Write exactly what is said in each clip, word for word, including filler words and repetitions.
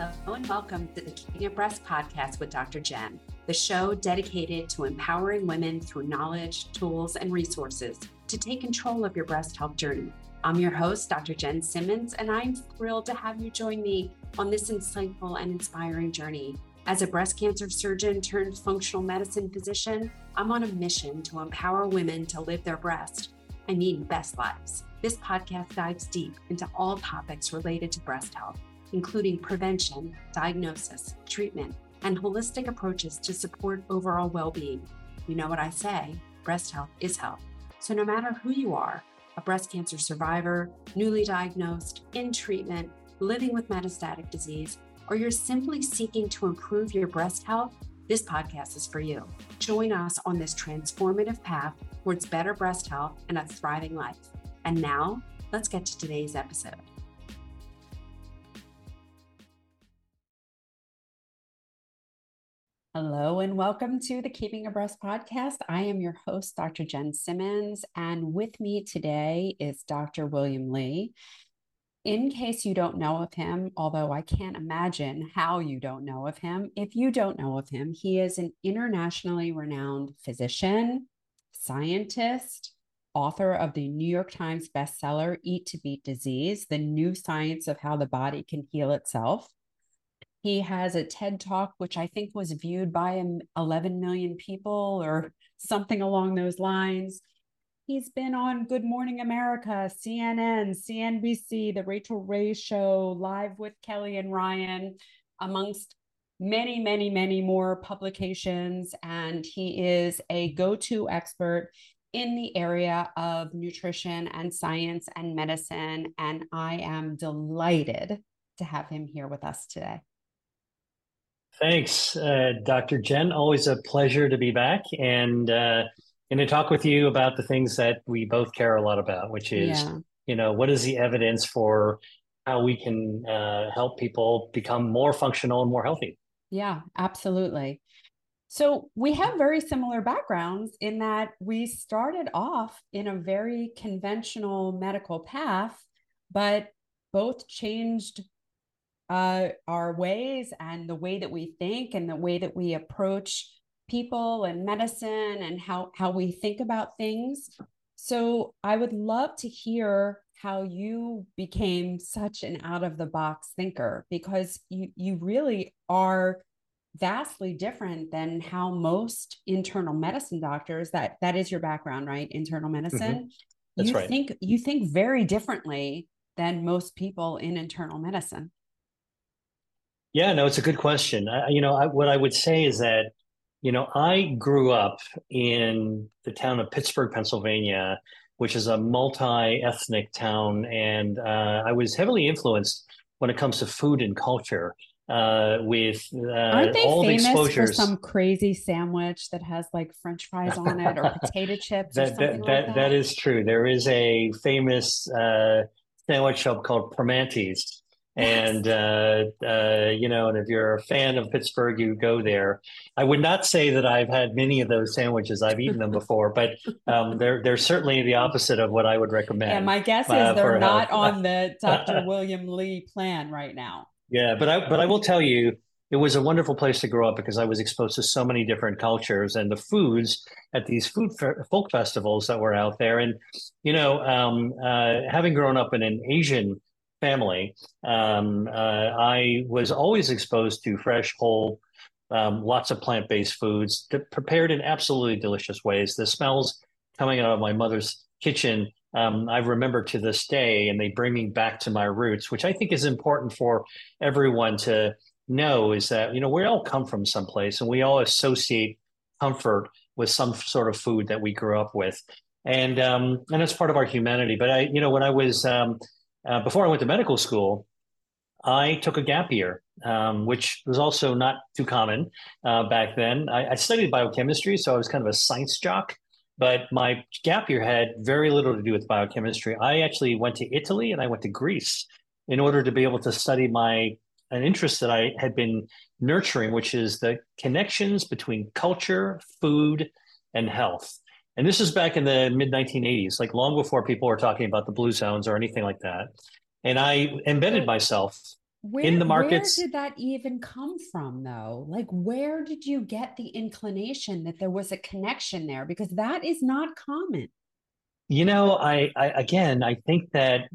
Hello and welcome to the Keeping It Breast podcast with Doctor Jen, the show dedicated to empowering women through knowledge, tools, and resources to take control of your breast health journey. I'm your host, Doctor Jen Simmons, and I'm thrilled to have you join me on this insightful and inspiring journey. As a breast cancer surgeon turned functional medicine physician, I'm on a mission to empower women to live their breast, I mean best lives. This podcast dives deep into all topics related to breast health, including prevention, diagnosis, treatment, and holistic approaches to support overall well-being. You know what I say, breast health is health. So no matter who you are, a breast cancer survivor, newly diagnosed, in treatment, living with metastatic disease, or you're simply seeking to improve your breast health, this podcast is for you. Join us on this transformative path towards better breast health and a thriving life. And now, let's get to today's episode. Hello and welcome to the Keeping It Breast podcast. I am your host, Doctor Jen Simmons, and with me today is Doctor William Li. In case you don't know of him, although I can't imagine how you don't know of him, if you don't know of him, he is an internationally renowned physician, scientist, author of the New York Times bestseller, Eat to Beat Disease, The New Science of How the Body Can Heal Itself. He has a TED Talk, which I think was viewed by eleven million people or something along those lines. He's been on Good Morning America, C N N, C N B C, The Rachel Ray Show, Live with Kelly and Ryan, amongst many, many, many more publications. And he is a go-to expert in the area of nutrition and science and medicine. And I am delighted to have him here with us today. Thanks, uh, Doctor Jen. Always a pleasure to be back and uh, and to talk with you about the things that we both care a lot about, which is, yeah. you know, what is the evidence for how we can uh, help people become more functional and more healthy? Yeah, absolutely. So we have very similar backgrounds in that we started off in a very conventional medical path, but both changed Uh, our ways and the way that we think and the way that we approach people and medicine and how, how we think about things. So I would love to hear how you became such an out-of-the-box thinker, because you, you really are vastly different than how most internal medicine doctors, that, that is your background, right? Internal medicine. Mm-hmm. That's you right. think, you think very differently than most people in internal medicine. Yeah, no, it's a good question. I, you know, I, what I would say is that, you know, I grew up in the town of Pittsburgh, Pennsylvania, which is a multi-ethnic town. And uh, I was heavily influenced when it comes to food and culture uh, with uh, Aren't they all famous the exposures. for some crazy sandwich that has like French fries on it or potato chips that, or something that, like that, that? That is true. There is a famous uh, sandwich shop called Primanti's. And, yes. uh, uh, you know, and if you're a fan of Pittsburgh, you go there. I would not say that I've had many of those sandwiches. I've eaten them before, but um, they're, they're certainly the opposite of what I would recommend. Yeah, my guess uh, is they're not health. on the Doctor William Li plan right now. Yeah, but I, but I will tell you, it was a wonderful place to grow up because I was exposed to so many different cultures and the foods at these food folk festivals that were out there. And, you know, um, uh, having grown up in an Asian family, um, uh, I was always exposed to fresh, whole, um, lots of plant-based foods prepared in absolutely delicious ways. The smells coming out of my mother's kitchen, um, I remember to this day, and they bring me back to my roots, which I think is important for everyone to know, is that, you know, we all come from someplace and we all associate comfort with some sort of food that we grew up with. And, um, and it's part of our humanity. But I, you know, when I was, um, Uh, before I went to medical school, I took a gap year, um, which was also not too common uh, back then. I, I studied biochemistry, so I was kind of a science jock, but my gap year had very little to do with biochemistry. I actually went to Italy and I went to Greece in order to be able to study my an interest that I had been nurturing, which is the connections between culture, food, and health. And this is back in the mid nineteen eighties, like long before people were talking about the blue zones or anything like that. And I embedded myself in Where the where markets. did that even come from though? Like where did you get the inclination that there was a connection there? Because that is not common. You know, I, I again, I think that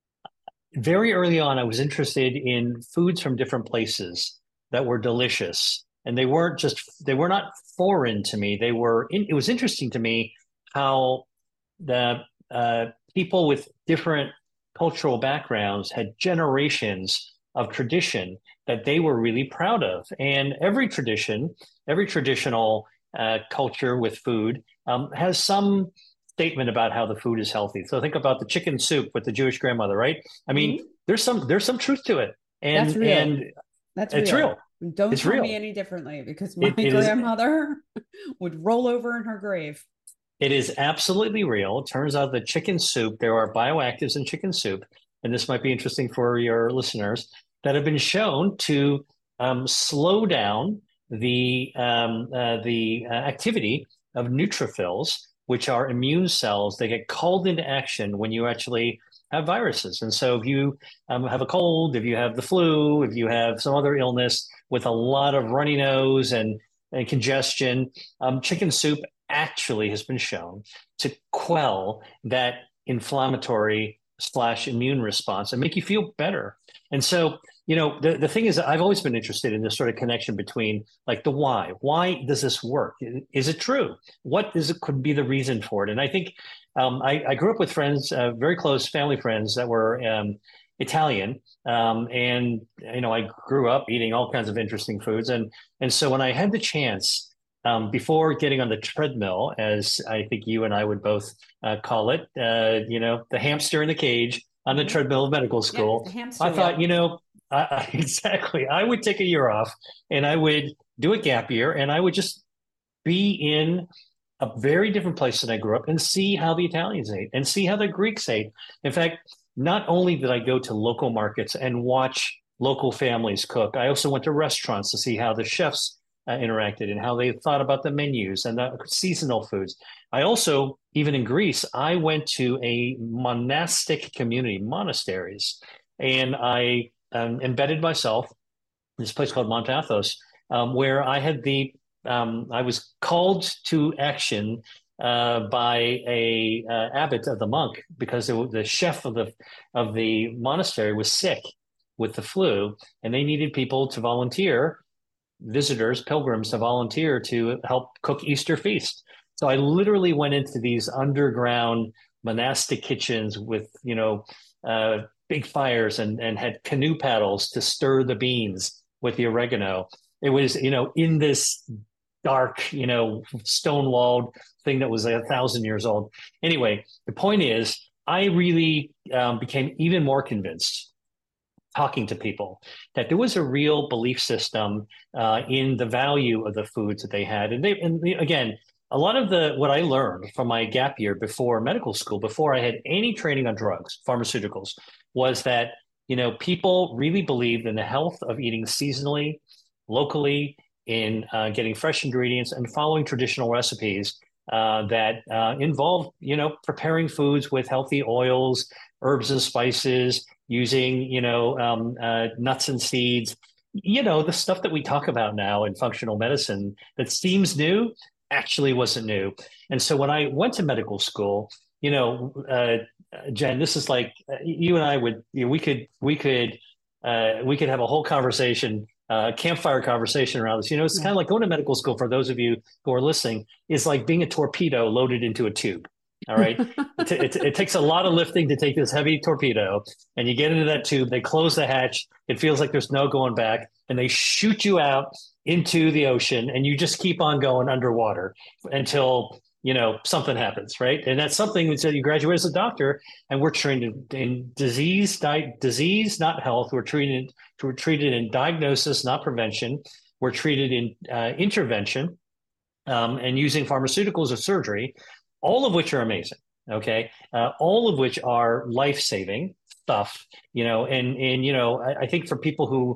very early on, I was interested in foods from different places that were delicious, and they weren't just they were not foreign to me. They were. In, it was interesting to me how the uh, people with different cultural backgrounds had generations of tradition that they were really proud of, and every tradition, every traditional uh, culture with food um, has some statement about how the food is healthy. So think about the chicken soup with the Jewish grandmother, right? I mean, Mhm. there's some there's some truth to it, That's and real. and That's it's real. real. Don't It's tell me real. any differently because my It it is grandmother would roll over in her grave. it is absolutely real. It turns out that chicken soup, there are bioactives in chicken soup, and this might be interesting for your listeners, that have been shown to um, slow down the um, uh, the uh, activity of neutrophils, which are immune cells. They get called into action when you actually have viruses. And so, if you um, have a cold, if you have the flu, if you have some other illness with a lot of runny nose and and congestion, um, chicken soup actually has been shown to quell that inflammatory slash immune response and make you feel better. And so, you know, the, the thing is, I've always been interested in this sort of connection between like the why. Why does this work? Is it true? What is it could be the reason for it? And I think um, I, I grew up with friends, uh, very close family friends that were um, Italian. Um, and, you know, I grew up eating all kinds of interesting foods. And, and so when I had the chance um, before getting on the treadmill, as I think you and I would both uh, call it, uh, you know, the hamster in the cage on the Hmm. treadmill of medical Yep, school, the I hamster thought, wheel. you know, I, I, exactly, I would take a year off and I would do a gap year and I would just be in a very different place than I grew up and see how the Italians ate and see how the Greeks ate. In fact, not only did I go to local markets and watch local families cook, I also went to restaurants to see how the chefs uh, interacted and how they thought about the menus and the seasonal foods. I also, even in Greece, I went to a monastic community, monasteries, and I um, embedded myself in this place called Mount Athos, um, where I had the um, I was called to action uh, by a uh, abbot of the monk because it, the chef of the of the monastery was sick with the flu, and they needed people to volunteer, visitors, pilgrims to volunteer to help cook Easter feast. So I literally went into these underground monastic kitchens with, you know, uh, big fires and, and had canoe paddles to stir the beans with the oregano. It was, you know, in this dark, you know, stone walled thing that was like a thousand years old. Anyway, the point is, I really um, became even more convinced talking to people that there was a real belief system uh, in the value of the foods that they had. And they, and again, a lot of the what I learned from my gap year before medical school, before I had any training on drugs, pharmaceuticals, was that you know people really believed in the health of eating seasonally, locally, in uh, getting fresh ingredients and following traditional recipes uh, that uh, involve you know preparing foods with healthy oils, herbs and spices, using, you know, um, uh, nuts and seeds, you know, the stuff that we talk about now in functional medicine that seems new actually wasn't new. And so when I went to medical school, you know, uh, Jen, this is like uh, you and I would, you know, we could, we could, uh, we could have a whole conversation, uh, campfire conversation around this. You know, it's Yeah. kind of like going to medical school for those of you who are listening is like being a torpedo loaded into a tube. All right. It, t- it, it takes a lot of lifting to take this heavy torpedo, and you get into that tube. They close the hatch. It feels like there's no going back, and they shoot you out into the ocean, and you just keep on going underwater until you know something happens, right? And that's something that you graduate as a doctor, and we're trained in, in disease, di- disease, not health. We're treated, we're treated in diagnosis, not prevention. We're treated in uh, intervention, um, and using pharmaceuticals or surgery, all of which are amazing. Okay, uh, all of which are life saving stuff. You know, and and you know, I, I think for people who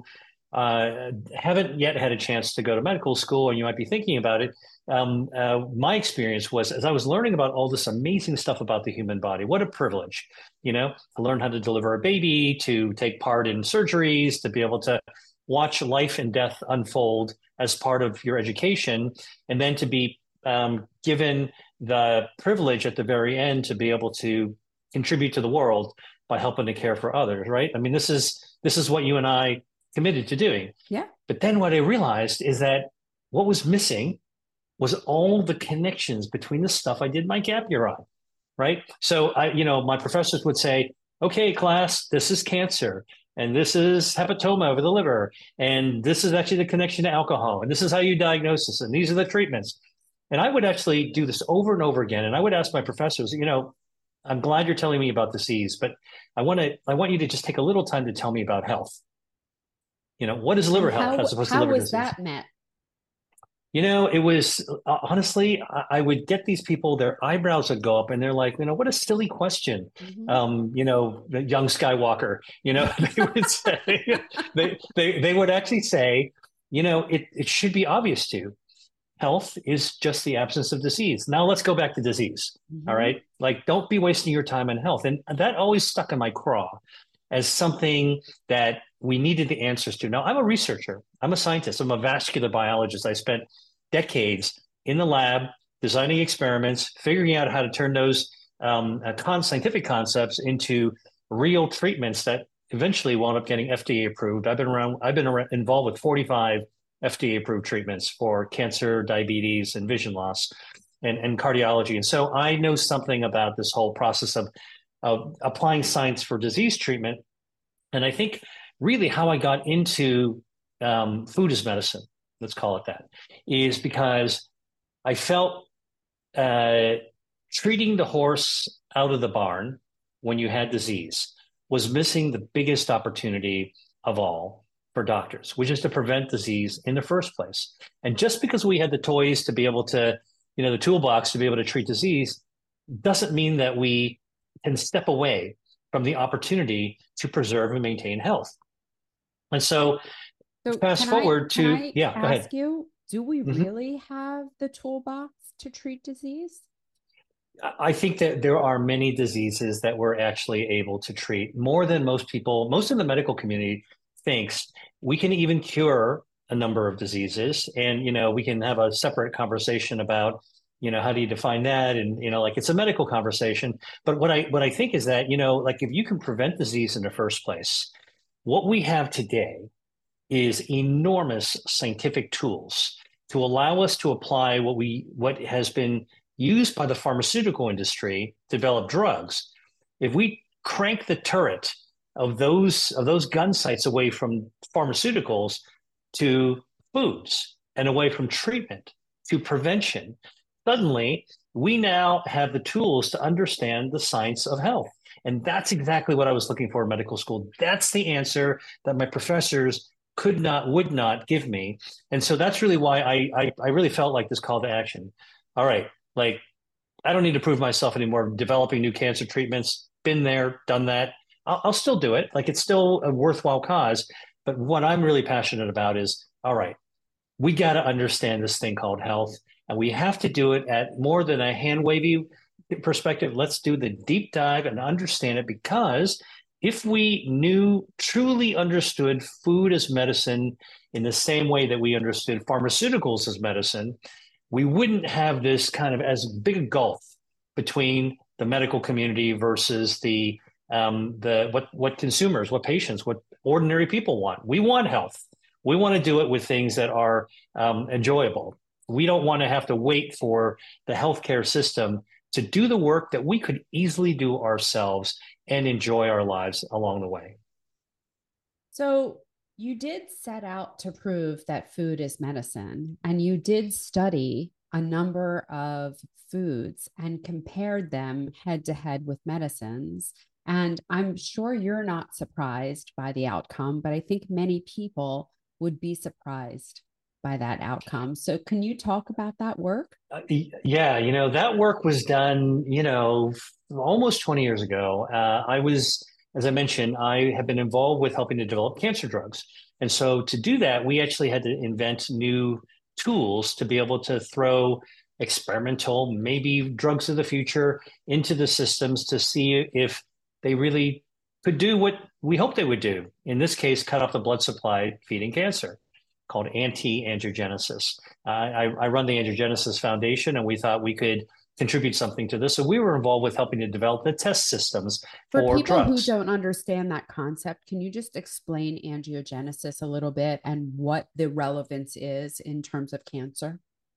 uh, haven't yet had a chance to go to medical school, and you might be thinking about it, um, uh, my experience was as I was learning about all this amazing stuff about the human body, what a privilege, you know, to learn how to deliver a baby, to take part in surgeries, to be able to watch life and death unfold as part of your education, and then to be um, given the privilege at the very end to be able to contribute to the world by helping to care for others, right? I mean, this is this is what you and I committed to doing. Yeah. But then what I realized is that what was missing was all the connections between the stuff I did my gap year on, right? So I, you know, my professors would say, okay, class, this is cancer, and this is hepatoma over the liver, and this is actually the connection to alcohol, and this is how you diagnose this, and these are the treatments. And I would actually do this over and over again. And I would ask my professors, you know, I'm glad you're telling me about disease, but I want to, I want you to just take a little time to tell me about health. You know, what is liver And health how as opposed to how liver was disease? that met? You know, it was uh, honestly, I, I would get these people, their eyebrows would go up and they're like, you know, what a silly question. Mhm. Um, you know, the young Skywalker, you know, they would say, they, they, they would actually say, you know, it, it should be obvious to you. Health is just the absence of disease. Now let's go back to disease. All Mhm. right. Like, don't be wasting your time on health. And that always stuck in my craw as something that we needed the answers to. Now, I'm a researcher, I'm a scientist, I'm a vascular biologist. I spent decades in the lab designing experiments, figuring out how to turn those um, uh, con- scientific concepts into real treatments that eventually wound up getting F D A approved. I've been around, I've been around, involved with forty-five F D A approved treatments for cancer, diabetes, and vision loss and, and cardiology. And so I know something about this whole process of, of applying science for disease treatment. And I think really how I got into um, food as medicine, let's call it that, is because I felt uh, treating the horse out of the barn when you had disease was missing the biggest opportunity of all for doctors, which is to prevent disease in the first place. And just because we had the toys to be able to, you know, the toolbox to be able to treat disease doesn't mean that we can step away from the opportunity to preserve and maintain health. And so So fast can I forward can to, I yeah, go ahead. ask you, do we Mhm. really have the toolbox to treat disease? I think that there are many diseases that we're actually able to treat more than most people, most of the medical community thinks. We can even cure a number of diseases. And, you know, we can have a separate conversation about, you know, how do you define that? And, you know, like it's a medical conversation. But what I what I think is that, you know, like if you can prevent disease in the first place, what we have today is enormous scientific tools to allow us to apply what we what has been used by the pharmaceutical industry to develop drugs. If we crank the turret of those of those gun sights away from pharmaceuticals to foods and away from treatment to prevention, suddenly we now have the tools to understand the science of health. And that's exactly what I was looking for in medical school. That's the answer that my professors could not, would not give me. And so that's really why I, I, I really felt like this call to action. All right, like I don't need to prove myself anymore. Developing new cancer treatments, been there, done that. I'll, I'll still do it. Like it's still a worthwhile cause. But what I'm really passionate about is, all right, we got to understand this thing called health, and we have to do it at more than a hand wavy perspective. Let's do the deep dive and understand it, because if we knew, truly understood food as medicine in the same way that we understood pharmaceuticals as medicine, we wouldn't have this kind of as big a gulf between the medical community versus the um, the what what consumers, what patients, what ordinary people want. We want health. We want to do it with things that are um, enjoyable. We don't want to have to wait for the healthcare system to do the work that we could easily do ourselves and enjoy our lives along the way. So you did set out to prove that food is medicine, and you did study a number of foods and compared them head to head with medicines. And I'm sure you're not surprised by the outcome, but I think many people would be surprised by that outcome. So, can you talk about that work? Uh, yeah, you know, that work was done, you know, almost twenty years ago. Uh, I was, as I mentioned, I have been involved with helping to develop cancer drugs. And so to do that, we actually had to invent new tools to be able to throw experimental, maybe drugs of the future into the systems to see if they really could do what we hoped they would do. In this case, cut off the blood supply feeding cancer, called anti-angiogenesis. Uh, I, I run the Angiogenesis Foundation, and we thought we could contribute something to this. So we were involved with helping to develop the test systems For for people who drugs. don't understand that concept, can you just explain angiogenesis a little bit and what the relevance is in terms of cancer?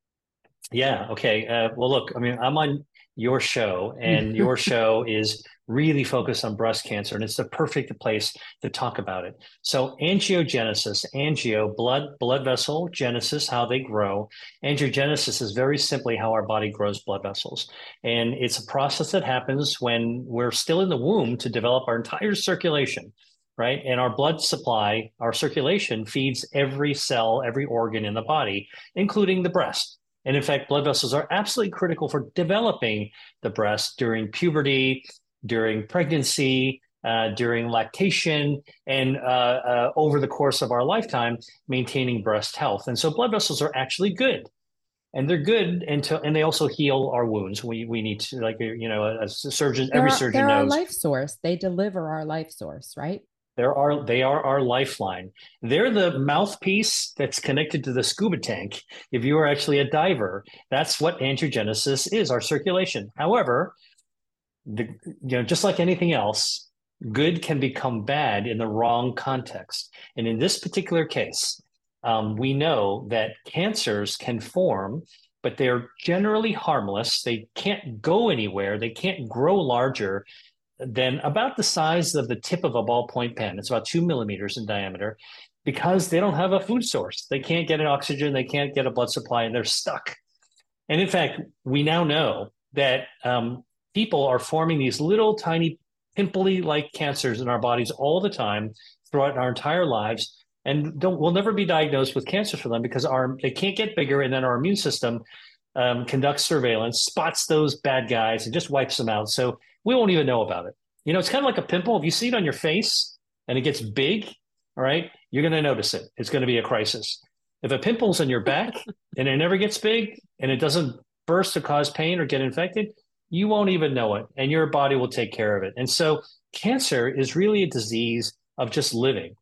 Yeah. Okay. Uh, well, look, I mean, I'm on your show, and your show is really focused on breast cancer, and it's the perfect place to talk about it. So, angiogenesis, angio, blood, blood vessel, genesis, how they grow. Angiogenesis is very simply how our body grows blood vessels. And it's a process that happens when we're still in the womb to develop our entire circulation. Right. And our blood supply, our circulation feeds every cell, every organ in the body, including the breast. And in fact, blood vessels are absolutely critical for developing the breast during puberty, during pregnancy, uh, during lactation, and uh, uh, over the course of our lifetime, maintaining breast health. And so blood vessels are actually good. And they're good until, and they also heal our wounds. We we need to, like, you know, a, a surgeon, They're every our, surgeon they're our knows life source. They deliver our life source, right? There are they are our lifeline. They're the mouthpiece that's connected to the scuba tank. If you are actually a diver, that's what angiogenesis is, our circulation. However, the, you know, just like anything else, good can become bad in the wrong context. And in this particular case, um, we know that cancers can form, but they're generally harmless. They can't go anywhere. They can't grow larger than about the size of the tip of a ballpoint pen. It's about two millimeters in diameter, because they don't have a food source. They can't get an oxygen, they can't get a blood supply, and they're stuck. And in fact, we now know that um, people are forming these little tiny pimply-like cancers in our bodies all the time throughout our entire lives, and don't we'll never be diagnosed with cancer for them because our they can't get bigger, and then our immune system um, conducts surveillance, spots those bad guys, and just wipes them out. So we won't even know about it. You know, it's kind of like a pimple. If you see it on your face and it gets big, all right, you're going to notice it. It's going to be a crisis. If a pimple's on your back and it never gets big and it doesn't burst to cause pain or get infected, you won't even know it, and your body will take care of it. And so cancer is really a disease of just living.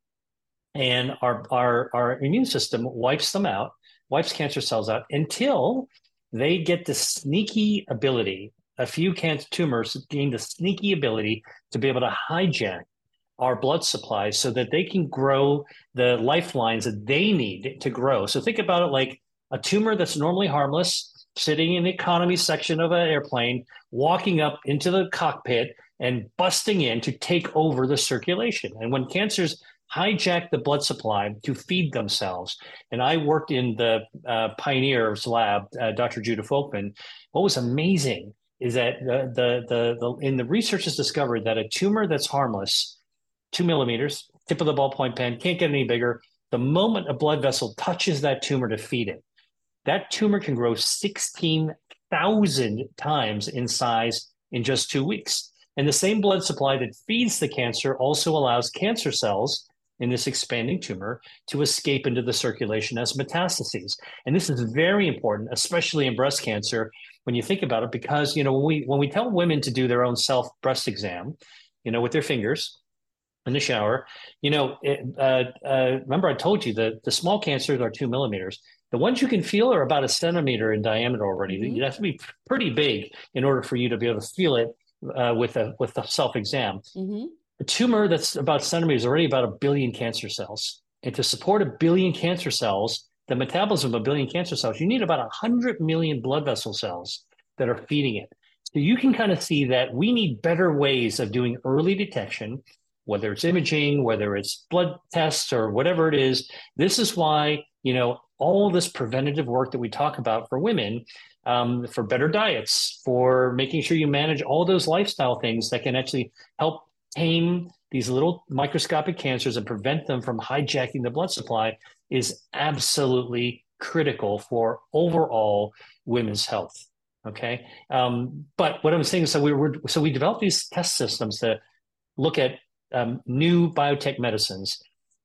And our, our, our immune system wipes them out, wipes cancer cells out until they get the sneaky ability. A few cancer tumors gain the sneaky ability to be able to hijack our blood supply so that they can grow the lifelines that they need to grow. So think about it like a tumor that's normally harmless, sitting in the economy section of an airplane, walking up into the cockpit and busting in to take over the circulation. And when cancers hijack the blood supply to feed themselves, and I worked in the uh, Pioneers lab, uh, Doctor Judah Folkman, what was amazing is that the, the, the, the, in the research has discovered that a tumor that's harmless, two millimeters, tip of the ballpoint pen, can't get any bigger. The moment a blood vessel touches that tumor to feed it, that tumor can grow sixteen thousand times in size in just two weeks. And the same blood supply that feeds the cancer also allows cancer cells in this expanding tumor to escape into the circulation as metastases. And this is very important, especially in breast cancer, when you think about it, because, you know, when we when we tell women to do their own self breast exam, you know, with their fingers in the shower, you know, it, uh, uh, remember I told you that the small cancers are two millimeters. The ones you can feel are about a centimeter in diameter already. Mm-hmm. You have to be pretty big in order for you to be able to feel it uh, with a with a self exam. Mm-hmm. A tumor that's about centimeters is already about a billion cancer cells. And to support a billion cancer cells, the metabolism of a billion cancer cells, you need about one hundred million blood vessel cells that are feeding it. So you can kind of see that we need better ways of doing early detection, whether it's imaging, whether it's blood tests or whatever it is. This is why, you know, all this preventative work that we talk about for women, um, for better diets, for making sure you manage all those lifestyle things that can actually help tame these little microscopic cancers and prevent them from hijacking the blood supply is absolutely critical for overall women's health. Okay. Um, but what I'm saying is, so we were, so we developed these test systems to look at um, new biotech medicines.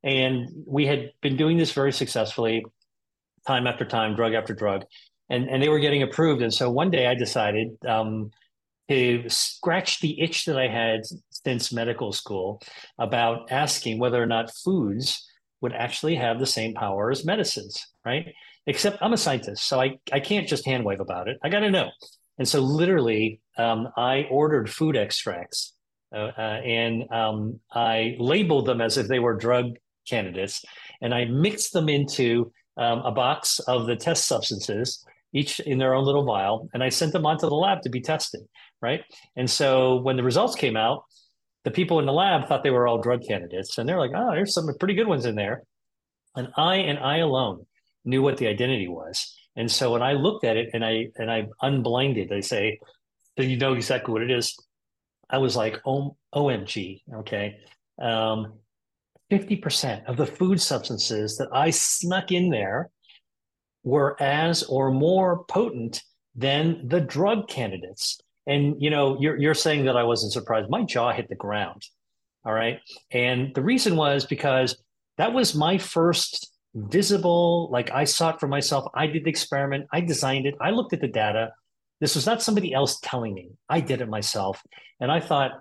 And we had been doing this very successfully, time after time, drug after drug, and, and they were getting approved. And so one day I decided um, to scratch the itch that I had since medical school about asking whether or not foods would actually have the same power as medicines, right? Except I'm a scientist, so I, I can't just hand wave about it. I got to know. And so literally, um, I ordered food extracts uh, uh, and um, I labeled them as if they were drug candidates, and I mixed them into um, a box of the test substances, each in their own little vial, and I sent them onto the lab to be tested, right? And so when the results came out, the people in the lab thought they were all drug candidates, and they're like, "Oh, there's some pretty good ones in there." And I and I alone knew what the identity was. And so when I looked at it and I and I unblinded, they say, "So you know exactly what it is." I was like, "Oh, O M G!" Okay, um, fifty percent of the food substances that I snuck in there were as or more potent than the drug candidates. And you know, you're you're saying that I wasn't surprised. My jaw hit the ground. All right. And the reason was because that was my first visible, like I saw it for myself. I did the experiment. I designed it. I looked at the data. This was not somebody else telling me. I did it myself. And I thought,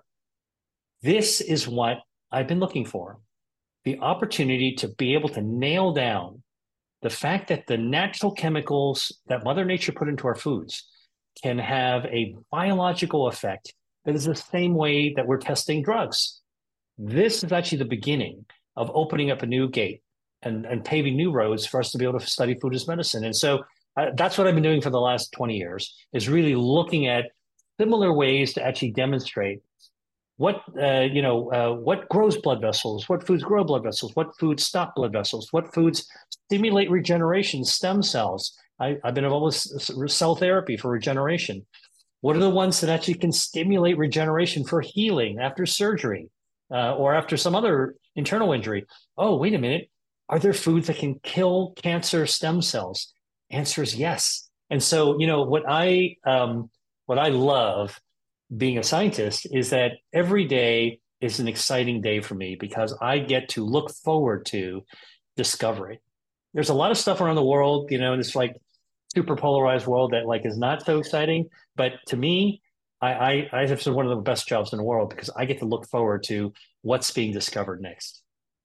this is what I've been looking for. The opportunity to be able to nail down the fact that the natural chemicals that Mother Nature put into our foods can have a biological effect that is the same way that we're testing drugs. This is actually the beginning of opening up a new gate and, and paving new roads for us to be able to study food as medicine. And so uh, that's what I've been doing for the last twenty years, is really looking at similar ways to actually demonstrate what, uh, you know, uh, what grows blood vessels, what foods grow blood vessels, what foods stop blood vessels, what foods stimulate regeneration, stem cells. I, I've been involved with cell therapy for regeneration. What are the ones that actually can stimulate regeneration for healing after surgery? Uh, or after some other internal injury. Oh, wait a minute. Are there foods that can kill cancer stem cells? Answer is yes. And so, you know, what I um, what I love being a scientist is that every day is an exciting day for me because I get to look forward to discovery. There's a lot of stuff around the world, you know, in this like super polarized world that like is not so exciting. But to me, I, I, I have one of the best jobs in the world because I get to look forward to what's being discovered next.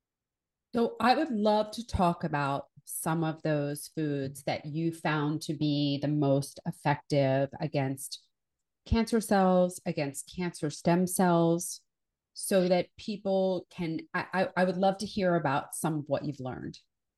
So I would love to talk about some of those foods that you found to be the most effective against cancer cells, against cancer stem cells, so that people can, I, I would love to hear about some of what you've learned.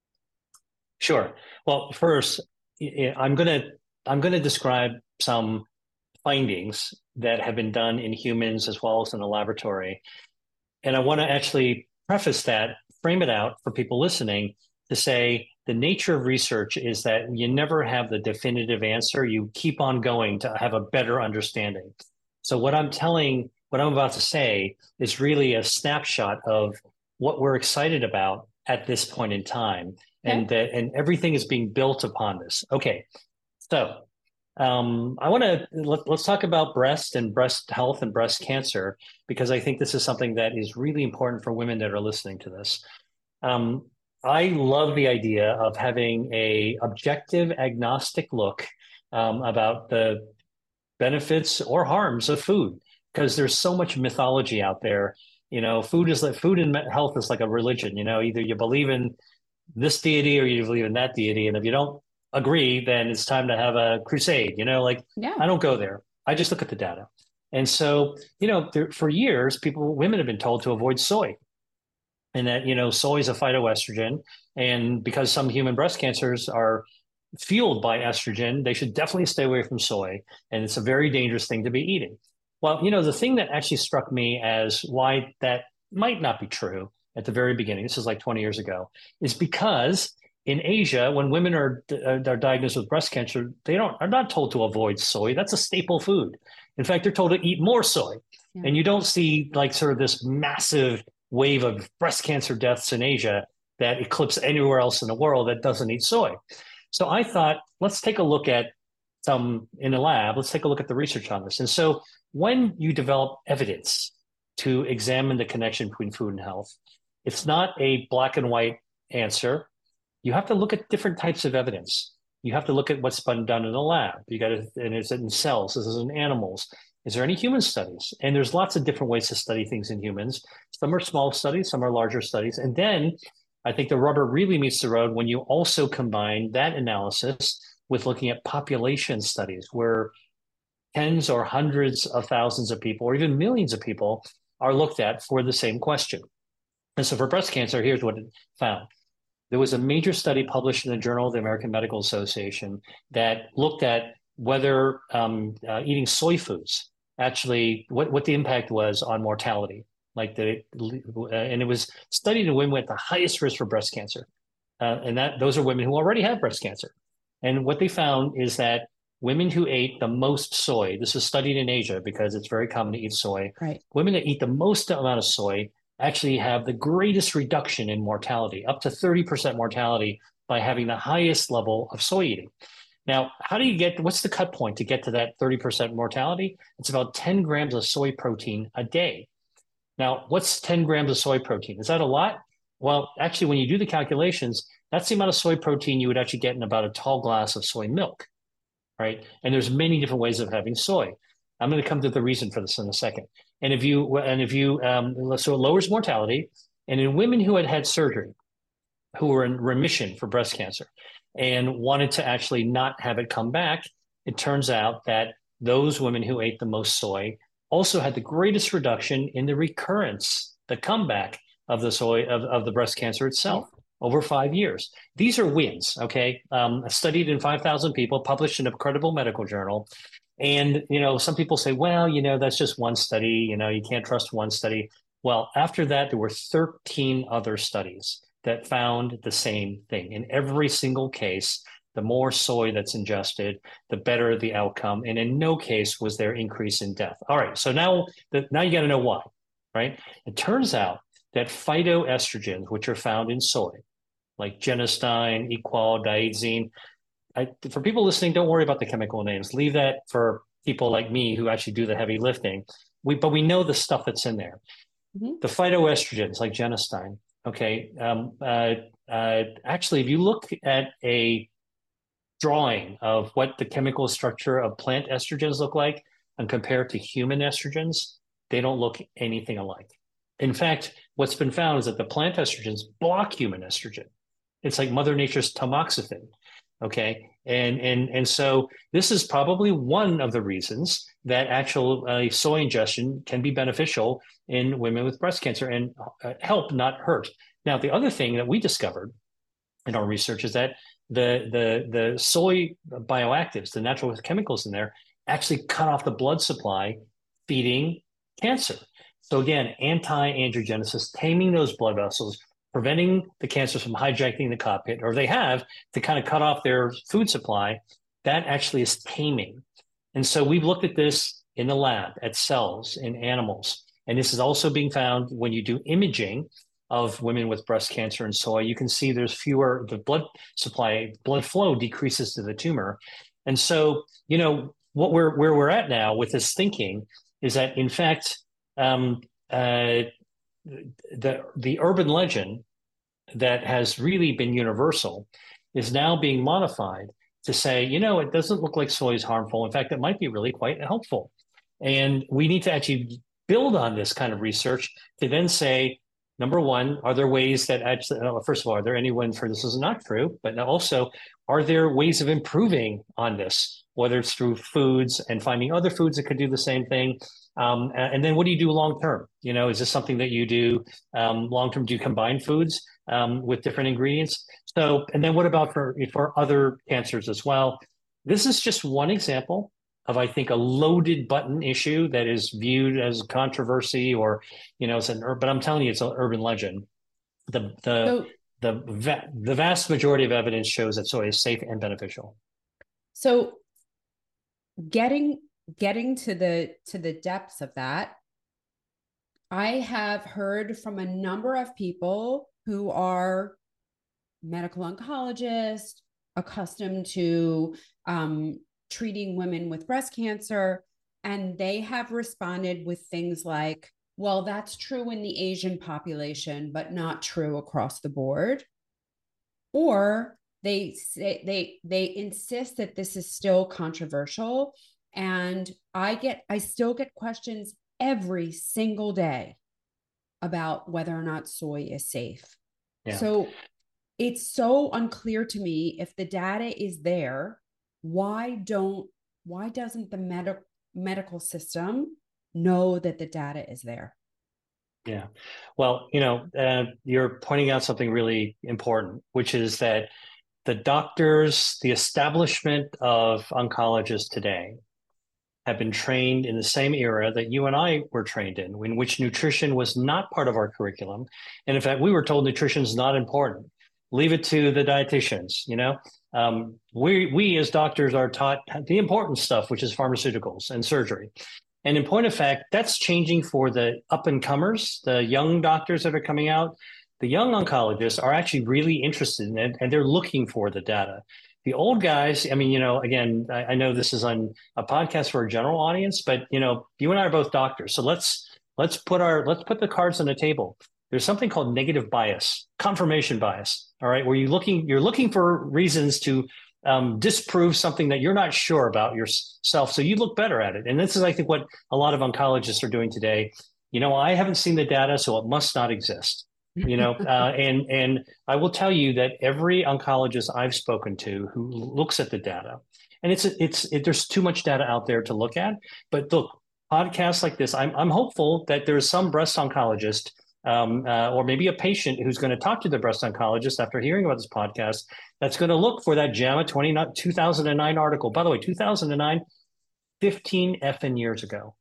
Sure. Well, first, I'm going to I'm going to describe some findings that have been done in humans as well as in the laboratory. And I want to actually preface that, frame it out for people listening to say the nature of research is that you never have the definitive answer. You keep on going to have a better understanding. So what I'm telling, what I'm about to say is really a snapshot of what we're excited about at this point in time. Okay. And that, and everything is being built upon this. Okay. So Um, I want to let, let's talk about breast and breast health and breast cancer, because I think this is something that is really important for women that are listening to this. Um, I love the idea of having a objective, agnostic look um, about the benefits or harms of food, because there's so much mythology out there. You know, food is like food and health is like a religion. You know, either you believe in this deity or you believe in that deity, and if you don't agree, then it's time to have a crusade. You know, like yeah. I don't go there. I just look at the data. And so, you know, there, for years, people, women have been told to avoid soy, and that, you know, soy is a phytoestrogen. And because some human breast cancers are fueled by estrogen, they should definitely stay away from soy. And it's a very dangerous thing to be eating. Well, you know, the thing that actually struck me as why that might not be true at the very beginning, this is like twenty years ago, is because in Asia, when women are, are diagnosed with breast cancer, they don't are not told to avoid soy. That's a staple food. In fact, they're told to eat more soy. Yeah. And you don't see like sort of this massive wave of breast cancer deaths in Asia that eclipse anywhere else in the world that doesn't eat soy. So I thought, let's take a look at some in a lab. Let's take a look at the research on this. And so when you develop evidence to examine the connection between food and health, It's not a black and white answer. You have to look at different types of evidence. You have to look at what's been done in the lab. You got to, and is it in cells? Is it in animals? Is there any human studies? And there's lots of different ways to study things in humans. Some are small studies, some are larger studies. And then I think the rubber really meets the road when you also combine that analysis with looking at population studies where tens or hundreds of thousands of people, or even millions of people, are looked at for the same question. And so for breast cancer, here's what it found. There was a major study published in the Journal of the American Medical Association that looked at whether um, uh, eating soy foods actually, what, what the impact was on mortality. Like the, uh, and it was studied in women with the highest risk for breast cancer. Uh, and that those are women who already have breast cancer. And what they found is that women who ate the most soy, this was studied in Asia because it's very common to eat soy. Right. Women that eat the most amount of soy actually have the greatest reduction in mortality, up to thirty percent mortality by having the highest level of soy eating. Now, how do you get, what's the cut point to get to that thirty percent mortality? It's about ten grams of soy protein a day. Now, what's ten grams of soy protein? Is that a lot? Well, actually, when you do the calculations, that's the amount of soy protein you would actually get in about a tall glass of soy milk, right? And there's many different ways of having soy. I'm going to come to the reason for this in a second. And if you, and if you, um, so it lowers mortality. And in women who had had surgery, who were in remission for breast cancer and wanted to actually not have it come back, it turns out that those women who ate the most soy also had the greatest reduction in the recurrence, the comeback of the soy, of, of the breast cancer itself over five years. These are wins, okay? Um, studied in five thousand people, published in a credible medical journal. And, you know, some people say, well, you know, that's just one study, you know, you can't trust one study. Well, after that, there were thirteen other studies that found the same thing. In every single case, the more soy that's ingested, the better the outcome. And in no case was there increase in death. All right, so now, the, now you got to know why, right? It turns out that phytoestrogens, which are found in soy, like genistein, equal, diazine, I, for people listening, don't worry about the chemical names. Leave that for people like me who actually do the heavy lifting. We, but we know the stuff that's in there. Mm-hmm. The phytoestrogens, like genistein, okay. Um, uh, uh, actually, if you look at a drawing of what the chemical structure of plant estrogens look like and compare it to human estrogens, they don't look anything alike. In fact, what's been found is that the plant estrogens block human estrogen. It's like Mother Nature's tamoxifen. Okay. And, and, and so this is probably one of the reasons that actual uh, soy ingestion can be beneficial in women with breast cancer and uh, help, not hurt. Now, the other thing that we discovered in our research is that the, the, the soy bioactives, the natural chemicals in there, actually cut off the blood supply feeding cancer. So again, anti-angiogenesis, taming those blood vessels, preventing the cancers from hijacking the cockpit, or they have to kind of cut off their food supply, that actually is taming. And so we've looked at this in the lab, at cells, in animals. And this is also being found when you do imaging of women with breast cancer and soy. You can see there's fewer, the blood supply, blood flow decreases to the tumor. And so, you know, what we're, where we're at now with this thinking is that, in fact, um, uh, the the urban legend that has really been universal is now being modified to say, you know, it doesn't look like soy is harmful. In fact, it might be really quite helpful. And we need to actually build on this kind of research to then say, number one, are there ways that actually, first of all, are there anyone for this is not true, but also, are there ways of improving on this, whether it's through foods and finding other foods that could do the same thing? Um, and then what do you do long term? You know, is this something that you do um, long term? Do you combine foods um, with different ingredients? So, and then what about for, for other cancers as well? This is just one example of, I think, a loaded button issue that is viewed as a controversy or, you know, it's an, but I'm telling you, it's an urban legend. The, the, so, the, va- the vast majority of evidence shows that soy is safe and beneficial. So getting getting to the to the depths of that, I have heard from a number of people who are medical oncologists accustomed to um, treating women with breast cancer, and they have responded with things like, well, that's true in the Asian population, but not true across the board. Or they say they they insist that this is still controversial. And I get I still get questions every single day about whether or not soy is safe. Yeah. So it's so unclear to me, if the data is there, why don't why doesn't the med- medical system know that the data is there? Yeah. Well, you know, uh, you're pointing out something really important, which is that the doctors, the establishment of oncologists today have been trained in the same era that you and I were trained in, in which nutrition was not part of our curriculum. And in fact, we were told nutrition is not important. Leave it to the dietitians, you know? Um, we, we as doctors are taught the important stuff, which is pharmaceuticals and surgery. And in point of fact, that's changing for the up and comers, the young doctors that are coming out. The young oncologists are actually really interested in it, and they're looking for the data. The old guys, I mean, you know, again, I, I know this is on a podcast for a general audience, but you know, you and I are both doctors, so let's let's put our let's put the cards on the table. There's something called negative bias, confirmation bias. All right, where you looking you're looking for reasons to um, disprove something that you're not sure about yourself, so you look better at it. And this is, I think, what a lot of oncologists are doing today. You know, I haven't seen the data, so it must not exist. You know, uh, and and I will tell you that every oncologist I've spoken to who looks at the data, and it's it's it, there's too much data out there to look at. But look, podcasts like this, I'm I'm hopeful that there's some breast oncologist um, uh, or maybe a patient who's going to talk to the breast oncologist after hearing about this podcast that's going to look for that JAMA two thousand nine article. By the way, two thousand nine, fifteen effing years ago.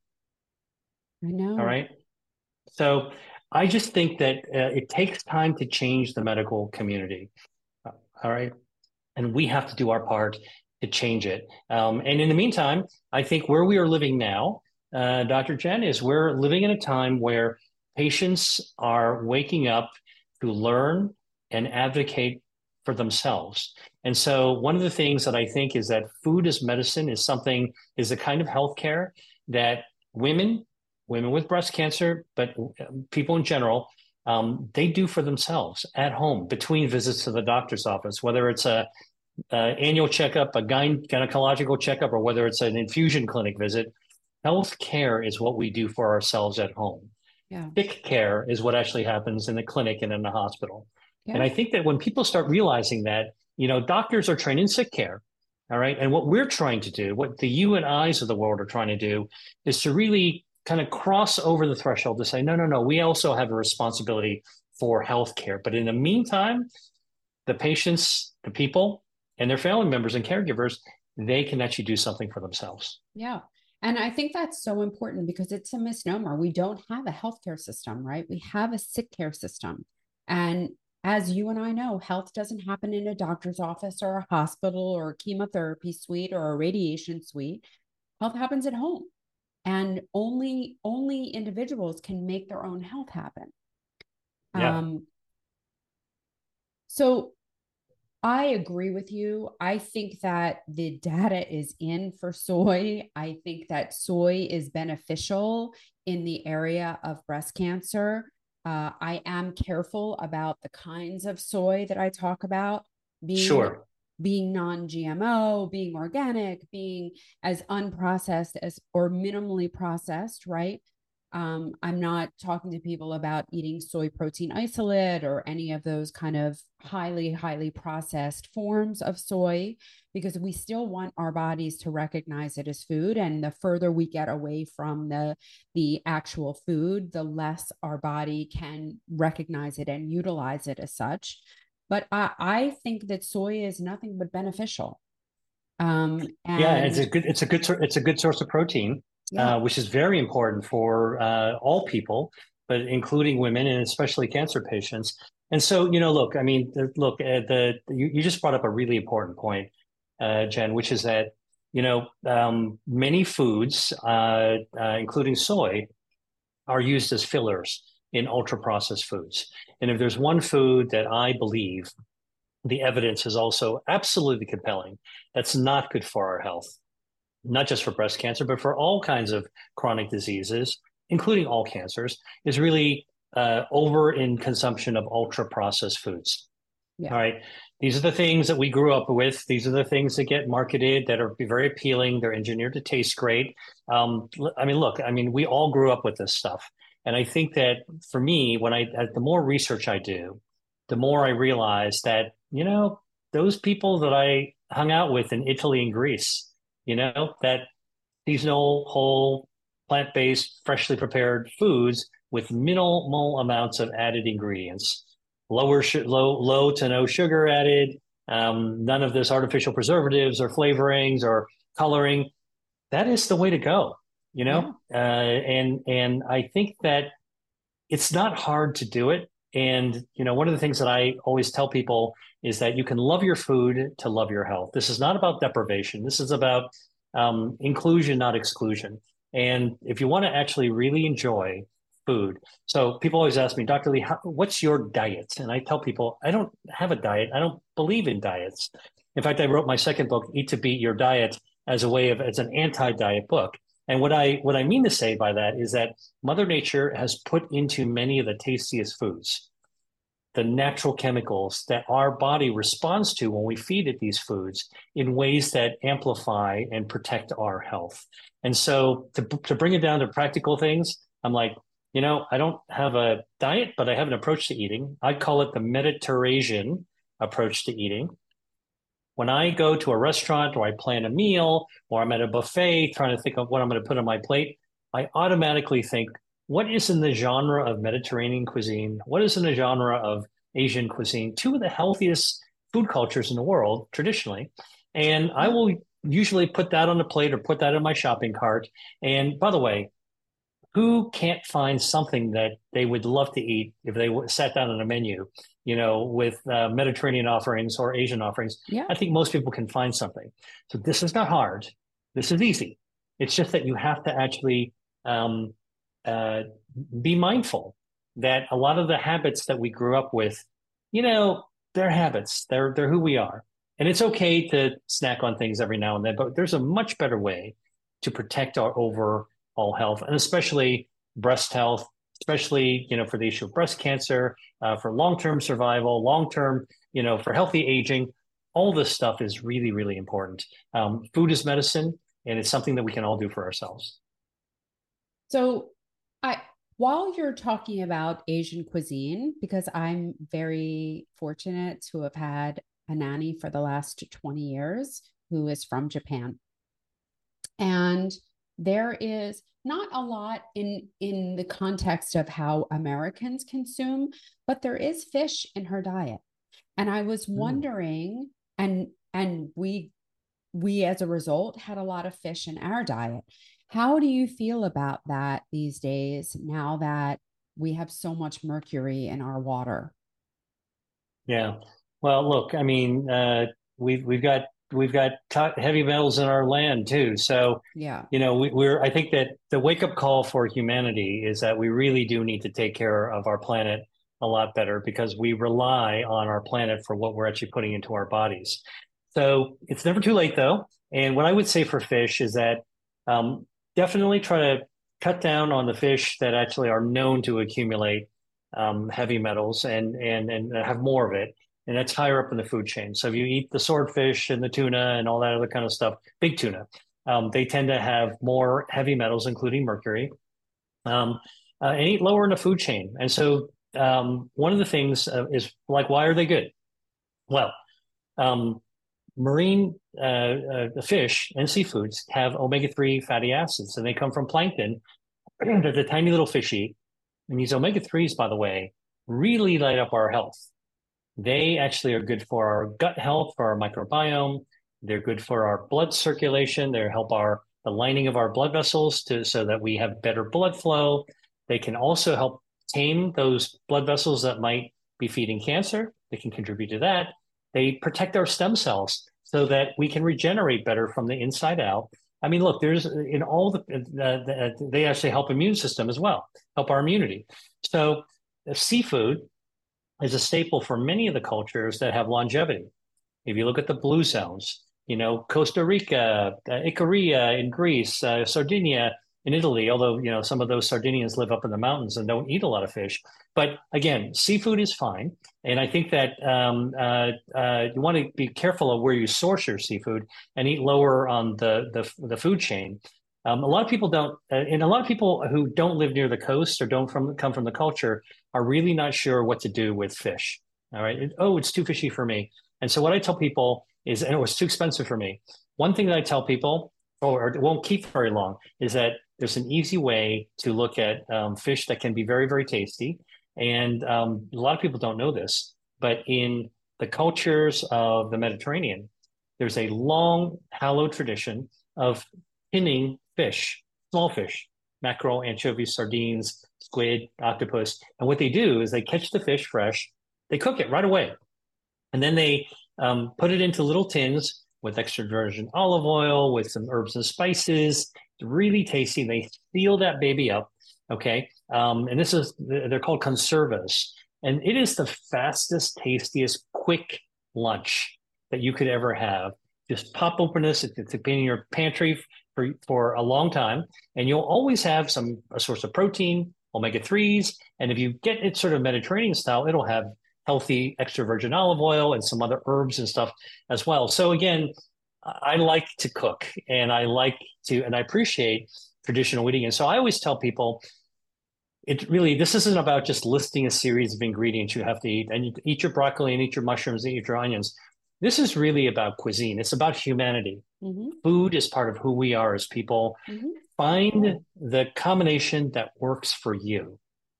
I know. All right. So I just think that uh, it takes time to change the medical community. All right. And we have to do our part to change it. Um, and in the meantime, I think where we are living now, uh, Doctor Jen, is we're living in a time where patients are waking up to learn and advocate for themselves. And so one of the things that I think is that food as medicine is something, is a kind of healthcare that women, women with breast cancer, but people in general, um, they do for themselves at home between visits to the doctor's office, whether it's a, a annual checkup, a gyne- gynecological checkup, or whether it's an infusion clinic visit. Health care is what we do for ourselves at home. Yeah. Sick care is what actually happens in the clinic and in the hospital. Yeah. And I think that when people start realizing that, you know, doctors are trained in sick care. All right. And what we're trying to do, what the you and I's of the world are trying to do, is to really kind of cross over the threshold to say, no, no, no, we also have a responsibility for healthcare. But in the meantime, the patients, the people, and their family members and caregivers, they can actually do something for themselves. Yeah. And I think that's so important because it's a misnomer. We don't have a healthcare system, right? We have a sick care system. And as you and I know, health doesn't happen in a doctor's office or a hospital or a chemotherapy suite or a radiation suite. Health happens at home. And only only individuals can make their own health happen. Yeah. Um, so I agree with you. I think that the data is in for soy. I think that soy is beneficial in the area of breast cancer. Uh, I am careful about the kinds of soy that I talk about, being Sure. being non-G M O, being organic, being as unprocessed as or minimally processed, right? Um, I'm not talking to people about eating soy protein isolate or any of those kind of highly, highly processed forms of soy, because we still want our bodies to recognize it as food. And the further we get away from the, the actual food, the less our body can recognize it and utilize it as such. But I, I think that soy is nothing but beneficial. Um, Yeah, it's and a good it's a good it's a good source of protein, yeah, uh, which is very important for uh, all people, but including women and especially cancer patients. And so, you know, look, I mean, the, look, uh, the you, you just brought up a really important point, uh, Jen, which is that, you know, um, many foods, uh, uh, including soy, are used as fillers in ultra processed foods. And if there's one food that I believe the evidence is also absolutely compelling, that's not good for our health, not just for breast cancer, but for all kinds of chronic diseases, including all cancers, is really uh, over in consumption of ultra processed foods. Yeah. All right. These are the things that we grew up with. These are the things that get marketed that are very appealing. They're engineered to taste great. Um, I mean, look, I mean, we all grew up with this stuff. And I think that for me, when I, the more research I do, the more I realize that, you know, those people that I hung out with in Italy and Greece, you know, that seasonal, whole, plant-based, freshly prepared foods with minimal amounts of added ingredients, lower, low, low to no sugar added, um, none of this artificial preservatives or flavorings or coloring. That is the way to go, you Yeah. know. Uh, and and I think that it's not hard to do it. And you know, one of the things that I always tell people is that you can love your food to love your health. This is not about deprivation. This is about um, inclusion, not exclusion. And if you want to actually really enjoy food, so people always ask me, Doctor Lee, how, what's your diet? And I tell people, I don't have a diet. I don't believe in diets. In fact, I wrote my second book, Eat to Beat Your Diet, as a way of as an anti-diet book. And what I what I mean to say by that is that Mother Nature has put into many of the tastiest foods the natural chemicals that our body responds to when we feed it these foods in ways that amplify and protect our health. And so to, to bring it down to practical things, I'm like, you know, I don't have a diet, but I have an approach to eating. I call it the Mediterranean approach to eating. When I go to a restaurant or I plan a meal or I'm at a buffet trying to think of what I'm going to put on my plate, I automatically think, what is in the genre of Mediterranean cuisine? What is in the genre of Asian cuisine? Two of the healthiest food cultures in the world, traditionally. And I will usually put that on the plate or put that in my shopping cart. And by the way, who can't find something that they would love to eat if they sat down on a menu, you know, with uh, Mediterranean offerings or Asian offerings? Yeah. I think most people can find something. So this is not hard. This is easy. It's just that you have to actually um, uh, be mindful that a lot of the habits that we grew up with, you know, they're habits. They're they're who we are. And it's okay to snack on things every now and then, but there's a much better way to protect our overall health, and especially breast health, especially, you know, for the issue of breast cancer, uh, for long-term survival, long-term, you know, for healthy aging. All this stuff is really, really important. Um, food is medicine, and it's something that we can all do for ourselves. So I while you're talking about Asian cuisine, because I'm very fortunate to have had a nanny for the last twenty years who is from Japan. And there is not a lot in in the context of how Americans consume, but there is fish in her diet. And I was wondering, and and we we as a result had a lot of fish in our diet. How do you feel about that these days now that we have so much mercury in our water? Yeah. Well, look, I mean, uh, we've we've got we've got t- heavy metals in our land too. So, Yeah. you know, we, we're I think that the wake up call for humanity is that we really do need to take care of our planet a lot better, because we rely on our planet for what we're actually putting into our bodies. So it's never too late, though. And what I would say for fish is that um, definitely try to cut down on the fish that actually are known to accumulate um, heavy metals and and and have more of it. And that's higher up in the food chain. So if you eat the swordfish and the tuna and all that other kind of stuff, big tuna, um, they tend to have more heavy metals, including mercury, um, uh, and eat lower in the food chain. And so um, one of the things uh, is like, why are they good? Well, um, marine uh, uh, fish and seafoods have omega three fatty acids, and they come from plankton that the tiny little fish eat. And these omega threes, by the way, really light up our health. They actually are good for our gut health, for our microbiome. They're good for our blood circulation. They help our the lining of our blood vessels to so that we have better blood flow. They can also help tame those blood vessels that might be feeding cancer. They can contribute to that. They protect our stem cells so that we can regenerate better from the inside out. I mean, look, there's in all the, uh, the they actually help immune system as well, help our immunity. So uh, seafood is a staple for many of the cultures that have longevity. If you look at the blue zones, you know, Costa Rica, uh, Icaria in Greece, uh, Sardinia, in Italy, although, you know, some of those Sardinians live up in the mountains and don't eat a lot of fish. But again, seafood is fine. And I think that um, uh, uh, you want to be careful of where you source your seafood and eat lower on the, the, the food chain. Um, a lot of people don't, uh, and a lot of people who don't live near the coast or don't from come from the culture are really not sure what to do with fish. All right. It, oh, it's too fishy for me. And so what I tell people is, and it was too expensive for me. One thing that I tell people, or it won't keep very long, is that there's an easy way to look at um, fish that can be very, very tasty. And um, a lot of people don't know this, but in the cultures of the Mediterranean, there's a long, hallowed tradition of pinning fish, small fish, mackerel, anchovies, sardines, squid, octopus. And what they do is they catch the fish fresh, they cook it right away, and then they um, put it into little tins with extra virgin olive oil, with some herbs and spices. It's really tasty. They seal that baby up. Okay. Um, and this is, they're called conservas. And it is the fastest, tastiest, quick lunch that you could ever have. Just pop open this. It's been in your pantry for, for a long time. And you'll always have some, a source of protein, omega threes. And if you get it sort of Mediterranean style, it'll have healthy extra virgin olive oil and some other herbs and stuff as well. So again, I like to cook and I like to, and I appreciate traditional eating. And so I always tell people, it really, this isn't about just listing a series of ingredients you have to eat, and you eat your broccoli and eat your mushrooms and eat your onions. This is really about cuisine. It's about humanity. Mm-hmm. Food is part of who we are as people. Mm-hmm. Find the combination that works for you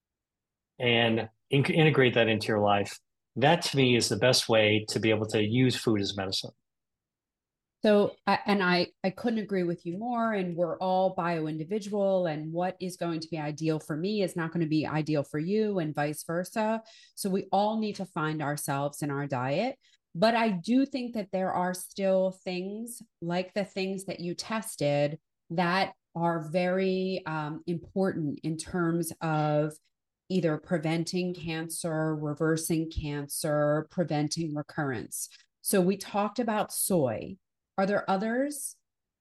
and in- integrate that into your life. That to me is the best way to be able to use food as medicine. So, and I, I couldn't agree with you more. And we're all bio-individual, and what is going to be ideal for me is not going to be ideal for you, and vice versa. So we all need to find ourselves in our diet. But I do think that there are still things like the things that you tested that are very um, important in terms of either preventing cancer, reversing cancer, preventing recurrence. So we talked about soy. Are there others?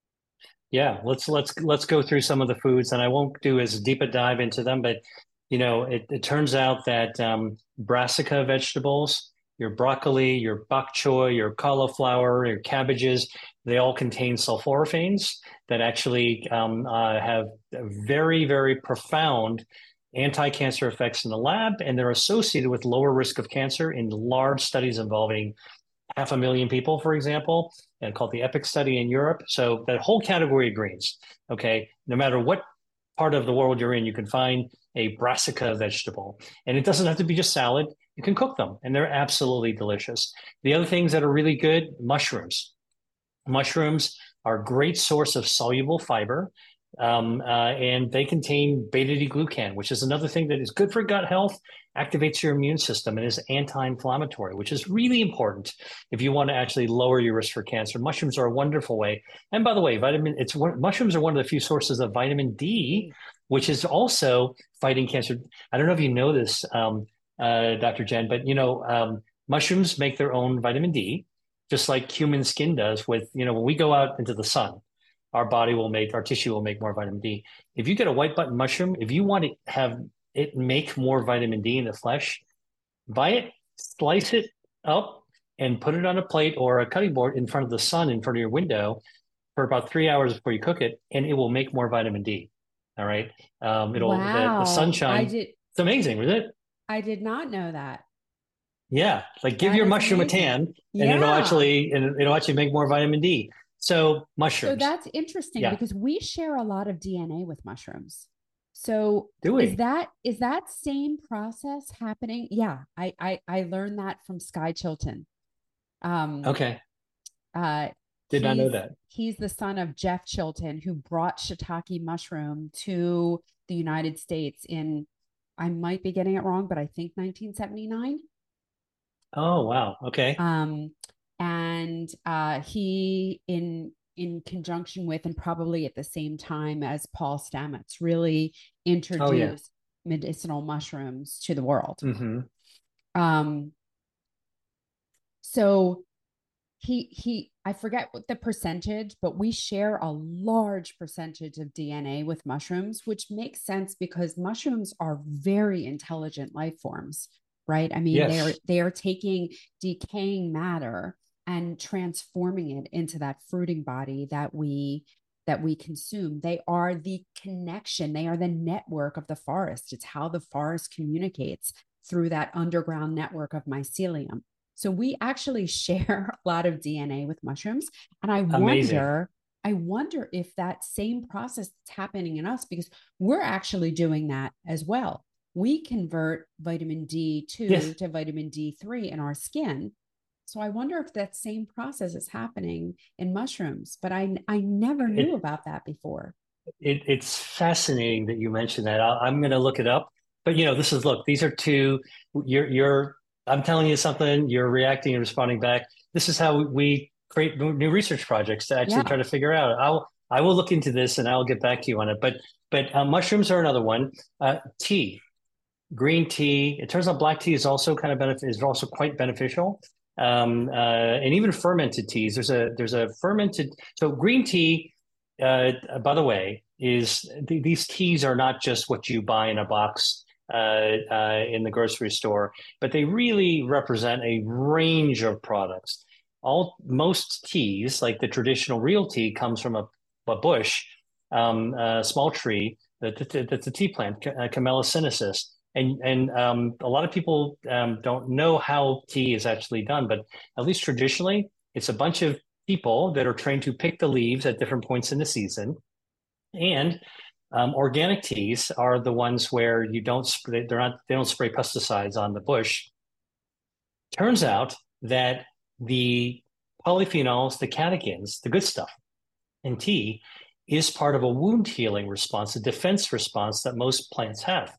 Yeah, let's let's let's go through some of the foods, and I won't do as deep a dive into them, but you know, it, it turns out that um, brassica vegetables, your broccoli, your bok choy, your cauliflower, your cabbages, they all contain sulforaphanes that actually um, uh, have very, very profound anti-cancer effects in the lab, and they're associated with lower risk of cancer in large studies involving half a million people, for example, and called the EPIC study in Europe. So that whole category of greens, okay, no matter what part of the world you're in, you can find a brassica vegetable. And it doesn't have to be just salad. You can cook them, and they're absolutely delicious. The other things that are really good, mushrooms. Mushrooms are a great source of soluble fiber. Um, uh, and they contain beta-D-glucan, which is another thing that is good for gut health, activates your immune system, and is anti-inflammatory, which is really important if you want to actually lower your risk for cancer. Mushrooms are a wonderful way. And by the way, vitamin it's one, mushrooms are one of the few sources of vitamin D, which is also fighting cancer. I don't know if you know this, um, uh, Doctor Jen, but you know, um, mushrooms make their own vitamin D, just like human skin does. With you know, when we go out into the sun, our body will make, our tissue will make more vitamin D. If you get a white button mushroom, if you want to have it make more vitamin D in the flesh, buy it, slice it up, and put it on a plate or a cutting board in front of the sun in front of your window for about three hours before you cook it, and it will make more vitamin D. All right. Um, it'll, wow. the, the sunshine. I did, it's amazing, isn't it? I did not know that. Yeah. Like give that your mushroom amazing. a tan, and yeah. it'll actually, and it'll actually make more vitamin D. So mushrooms. So that's interesting yeah. because we share a lot of D N A with mushrooms. So Do we? is that is that same process happening? Yeah, I I, I learned that from Skye Chilton. Um, okay. Uh, Did not know that. He's the son of Jeff Chilton, who brought shiitake mushroom to the United States in, I might be getting it wrong, but I think nineteen seventy-nine. Oh wow. Okay. Um. And uh, he, in in conjunction with, and probably at the same time as Paul Stamets, really introduced oh, yeah. medicinal mushrooms to the world. Mm-hmm. Um. So, he he I forget what the percentage, but we share a large percentage of D N A with mushrooms, which makes sense because mushrooms are very intelligent life forms, right? I mean, they are Yes. they are taking decaying matter and transforming it into that fruiting body that we that we consume. They are the connection, they are the network of the forest. It's how the forest communicates through that underground network of mycelium. So we actually share a lot of D N A with mushrooms. And I Amazing. wonder, I wonder if that same process that's happening in us, because we're actually doing that as well. We convert vitamin D two Yes. to vitamin D three in our skin. So I wonder if that same process is happening in mushrooms, but I I never knew It, about that before. it it's fascinating that you mentioned that. I, I'm going to look it up. But you know, this is look, these are two, you're you're I'm telling you something, you're reacting and responding back. This is how we create new research projects to actually try Yeah. to figure out. I'll I will look into this and I'll get back to you on it. But but uh, mushrooms are another one. Uh, tea, green tea. It turns out black tea is also kind of benefit is also quite beneficial. Um, uh, and even fermented teas. There's a there's a fermented so green tea. Uh, by the way, is th- these teas are not just what you buy in a box uh, uh, in the grocery store, but they really represent a range of products. All most teas, like the traditional real tea, comes from a, a bush, um, a small tree that, that, that's a tea plant, uh, Camellia sinensis. And and um, a lot of people um, don't know how tea is actually done, but at least traditionally, it's a bunch of people that are trained to pick the leaves at different points in the season. And um, organic teas are the ones where you don't spray, they're not, they don't spray pesticides on the bush. Turns out that the polyphenols, the catechins, the good stuff in tea is part of a wound healing response, a defense response that most plants have.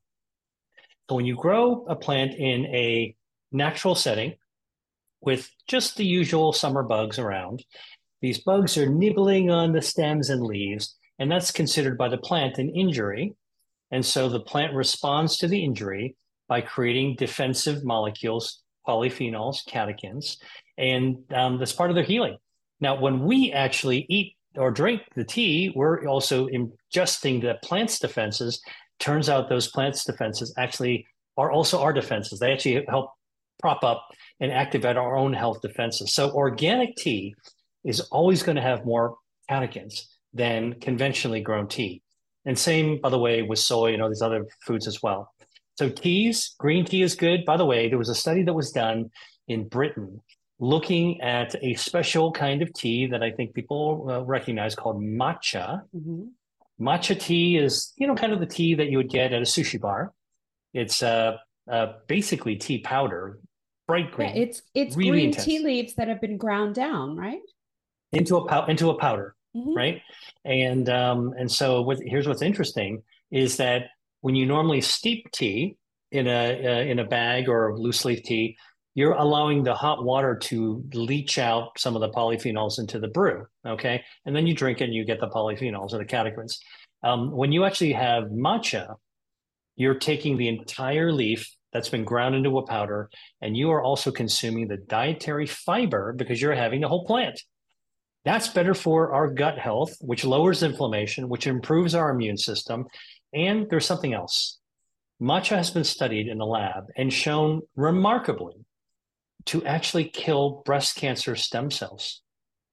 So when you grow a plant in a natural setting with just the usual summer bugs around, these bugs are nibbling on the stems and leaves, and that's considered by the plant an injury. And so the plant responds to the injury by creating defensive molecules, polyphenols, catechins, and um, that's part of their healing. Now, when we actually eat or drink the tea, we're also ingesting the plant's defenses. Turns out those plant's defenses actually are also our defenses. They actually help prop up and activate our own health defenses. So organic tea is always going to have more catechins than conventionally grown tea. And same, by the way, with soy and all these other foods as well. So teas, green tea is good. By the way, there was a study that was done in Britain looking at a special kind of tea that I think people uh, recognize called matcha. Mm-hmm. Matcha tea is, you know, kind of the tea that you would get at a sushi bar. It's uh, uh, basically tea powder, bright Yeah, green, it's it's really green tea intense, leaves that have been ground down, right? into a pow- into a powder, Mm-hmm. right? And um, and so what, here's what's interesting is that when you normally steep tea in a uh, in a bag or loose leaf tea, you're allowing the hot water to leach out some of the polyphenols into the brew, okay? And then you drink it and you get the polyphenols or the catechins. Um, when you actually have matcha, you're taking the entire leaf that's been ground into a powder, and you are also consuming the dietary fiber because you're having the whole plant. That's better for our gut health, which lowers inflammation, which improves our immune system. And there's something else. Matcha has been studied in the lab and shown remarkably to actually kill breast cancer stem cells.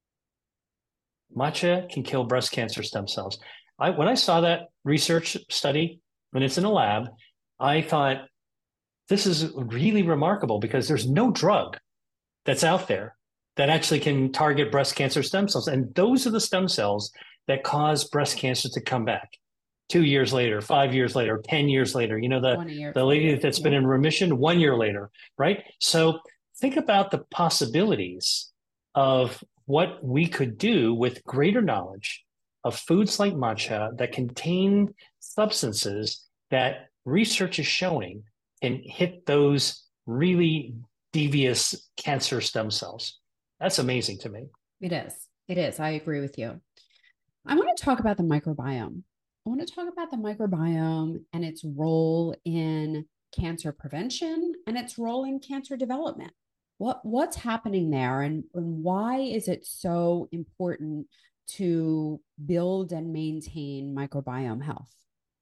Matcha can kill breast cancer stem cells. I, when I saw that research study, when it's in a lab, I thought, this is really remarkable because there's no drug that's out there that actually can target breast cancer stem cells. And those are the stem cells that cause breast cancer to come back two years later, five years later, ten years later. You know, the, twenty years the lady later. that's been Yeah. in remission one year later, right? So think about the possibilities of what we could do with greater knowledge of foods like matcha that contain substances that research is showing can hit those really devious cancer stem cells. That's amazing to me. It is. It is. I agree with you. I want to talk about the microbiome. I want to talk about the microbiome and its role in cancer prevention and its role in cancer development. What what's happening there, and, and why is it so important to build and maintain microbiome health?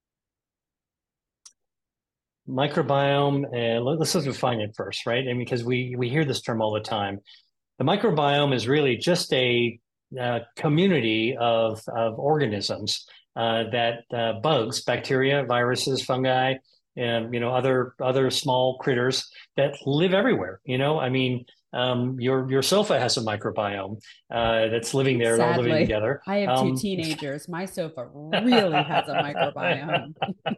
Microbiome, and let's let's define it first, right? I mean, because we we hear this term all the time. The microbiome is really just a uh, community of of organisms uh, that uh, bugs, bacteria, viruses, fungi, and you know other other small critters that live everywhere. You know, I mean, um, your your sofa has a microbiome uh, that's living there, all living Sadly, together. I have two Um, teenagers. My sofa really has a microbiome.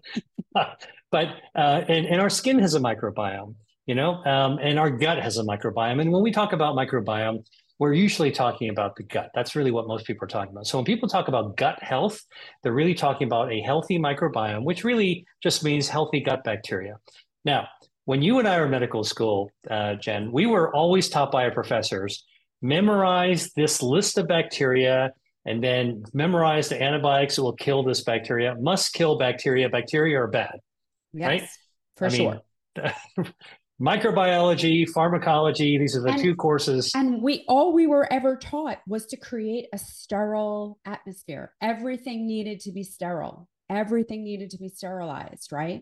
but uh, and, and our skin has a microbiome, you know, um, and our gut has a microbiome. And when we talk about microbiome, we're usually talking about the gut. That's really what most people are talking about. So when people talk about gut health, they're really talking about a healthy microbiome, which really just means healthy gut bacteria. Now, when you and I were in medical school, uh, Jen, we were always taught by our professors, memorize this list of bacteria and then memorize the antibiotics that will kill this bacteria. Must kill bacteria. Bacteria are bad, right? Yes, for I sure. mean, microbiology, pharmacology, these are the And two courses. and we all we were ever taught was to create a sterile atmosphere. Everything needed to be sterile. Everything needed to be sterilized, right?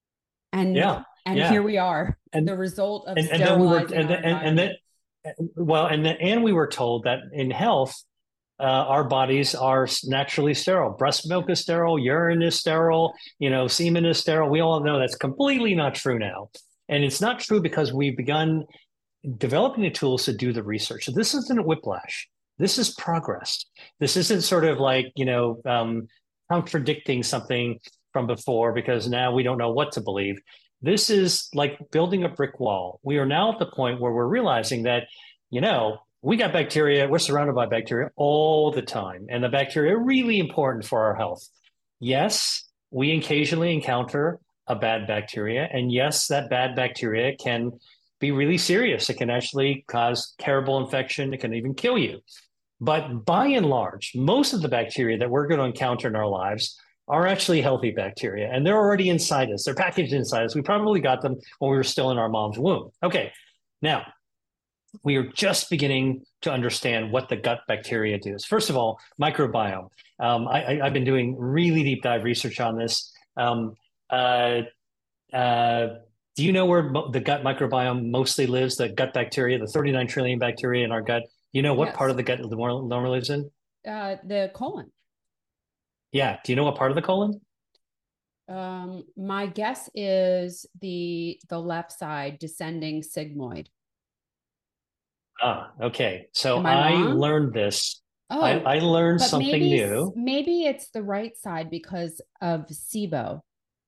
And Yeah, and here yeah. we are, And the result of and, and then we were sterilizing and our then, and, and then environment. well and then, and we were told that in health uh, our bodies are naturally sterile. Breast milk is sterile, urine is sterile, you know, semen is sterile. We all know that's completely not true now. And it's not true because we've begun developing the tools to do the research. So this isn't a whiplash. This is progress. This isn't sort of like, you know, um, contradicting something from before because now we don't know what to believe. This is like building a brick wall. We are now at the point where we're realizing that, you know, we got bacteria, we're surrounded by bacteria all the time, and the bacteria are really important for our health. Yes, we occasionally encounter a bad bacteria, and yes, that bad bacteria can be really serious. It can actually cause terrible infection. It can even kill you. But by and large, most of the bacteria that we're going to encounter in our lives are actually healthy bacteria, and they're already inside us. They're packaged inside us. We probably got them when we were still in our mom's womb. Okay, now we are just beginning to understand what the gut bacteria do. First of all, microbiome. Um, I, I, I've been doing really deep dive research on this. Um, uh, uh, do you know where mo- the gut microbiome mostly lives? The gut bacteria, the thirty-nine trillion bacteria in our gut. You know what part Yes. of the gut the more normally lives in? Uh, the colon. Yeah. Do you know what part of the colon? Um, my guess is the the left side descending sigmoid. Ah, okay. So Am I I wrong? learned this. I, Oh, I learned but something maybe new. maybe it's the right side because of SIBO.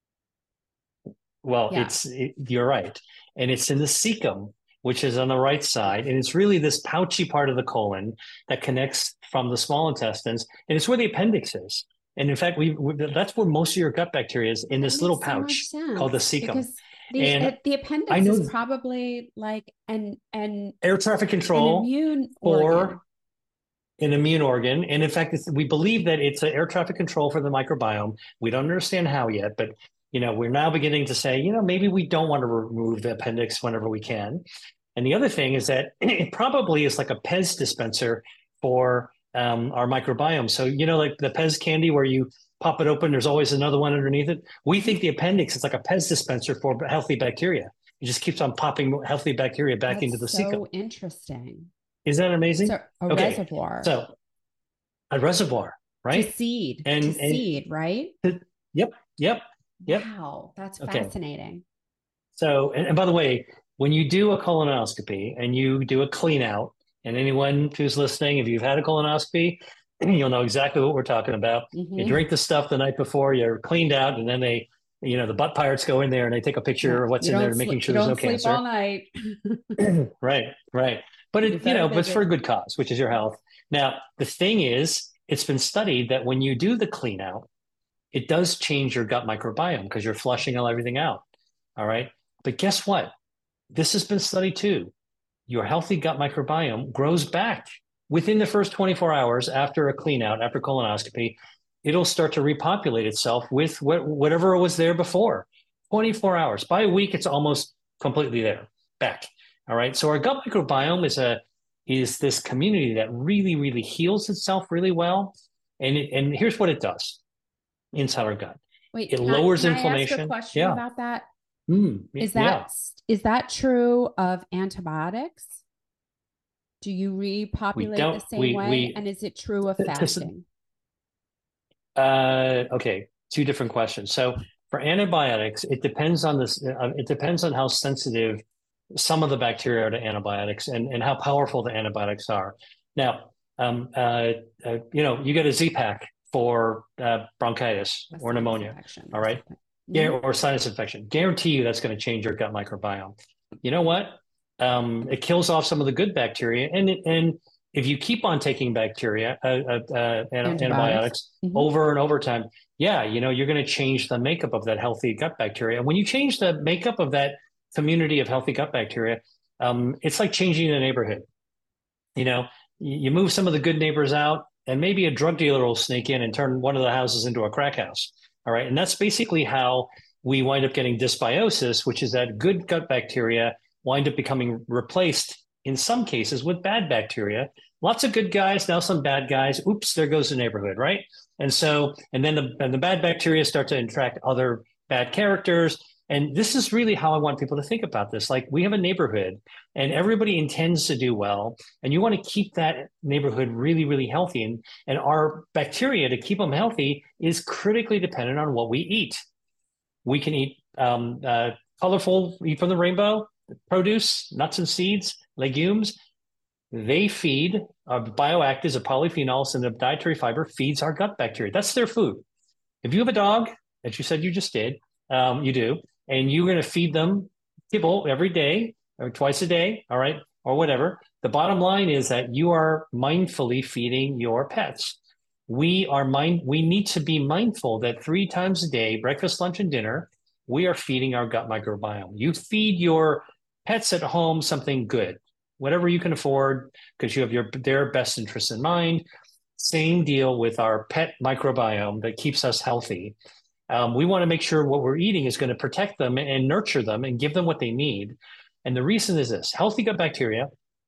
Well, Yeah. it's it, you're right, and it's in the cecum, which is on the right side, and it's really this pouchy part of the colon that connects from the small intestines, and it's where the appendix is. And in fact, we, we that's where most of your gut bacteria is in That this little makes so much pouch called the sense cecum. because the And uh, the I appendix is know probably like an an air traffic an control immune organ. for an immune organ. And in fact, it's, we believe that it's an air traffic control for the microbiome. We don't understand how yet, but you know, we're now beginning to say, you know, maybe we don't want to remove the appendix whenever we can. And the other thing is that it probably is like a Pez dispenser for um, our microbiome. So, you know, like the Pez candy where you pop it open, there's always another one underneath it. We think the appendix is like a Pez dispenser for healthy bacteria. It just keeps on popping healthy bacteria back That's into the cecum. so interesting. Is that So amazing? a Okay. reservoir So a reservoir, to right? seed to And and seed, right? yep, yep, yep. Wow, that's Okay. fascinating. So, and, and by the way, when you do a colonoscopy and you do a clean out, and anyone who's listening, if you've had a colonoscopy, you'll know exactly what we're talking about. You Mm-hmm. drink the stuff the night before, you're cleaned out, and then they, you know, the butt pirates go in there and they take a Yeah, picture of what's you in there, don't making sleep. sure You there's no don't sleep all cancer. night. Right, right. But You it, you better know, but it's for a visit. good cause, which is your health. Now, the thing is, it's been studied that when you do the clean out, it does change your gut microbiome because you're flushing all everything out. All right. But guess what? This has been studied too. Your healthy gut microbiome grows back within the first twenty-four hours after a clean out, after colonoscopy. It'll start to repopulate itself with what, whatever was there before. twenty-four hours. By a week, it's almost completely there, back. All right. So our gut microbiome is a is this community that really, really heals itself really well. And it, and here's what it does inside our gut. Wait, It can I lowers can I ask a inflammation. question Yeah. about that? Mm, Is yeah. that is that true of antibiotics? Do you We repopulate the don't same we way? we And is it true of this fasting? uh okay, two different questions. So for antibiotics, it depends on this uh, it depends on how sensitive some of the bacteria are to antibiotics and, and how powerful the antibiotics are. Now, um, uh, uh, you know, you get a Z-Pak for uh, bronchitis A or sinus pneumonia, infection all or right? something. Yeah, Hmm. or sinus infection. Guarantee you that's going to change your gut microbiome. You know what? Um, it kills off some of the good bacteria, and and if you keep on taking bacteria, uh, uh, uh, Antibiotics. antibiotics Hmm. over and over time, yeah, you know, you're going to change the makeup of that healthy gut bacteria. And when you change the makeup of that community of healthy gut bacteria, um, it's like changing the neighborhood. You know, you move some of the good neighbors out, and maybe a drug dealer will sneak in and turn one of the houses into a crack house. All right. And that's basically how we wind up getting dysbiosis, which is that good gut bacteria wind up becoming replaced in some cases with bad bacteria. Lots of good guys, now some bad guys. Oops, there goes the neighborhood, right? And so, and then the, and the bad bacteria start to attract other bad characters. And this is really how I want people to think about this. Like we have a neighborhood and everybody intends to do well. And you want to keep that neighborhood really, really healthy. And, and our bacteria, to keep them healthy, is critically dependent on what we eat. We can eat um, uh, colorful, eat from the rainbow, produce, nuts and seeds, legumes. They feed uh, bioactives of polyphenols, and the dietary fiber feeds our gut bacteria. That's their food. If you have a dog, as you said you just did, um, you do, and you're going to feed them kibble every day or twice a day, all right, or whatever. The bottom line is that you are mindfully feeding your pets. We are mind. We need to be mindful that three times a day, breakfast, lunch, and dinner, we are feeding our gut microbiome. You feed your pets at home something good, whatever you can afford, because you have your their best interests in mind. Same deal with our pet microbiome that keeps us healthy. Um, we want to make sure what we're eating is going to protect them and nurture them and give them what they need. And the reason is this: healthy gut bacteria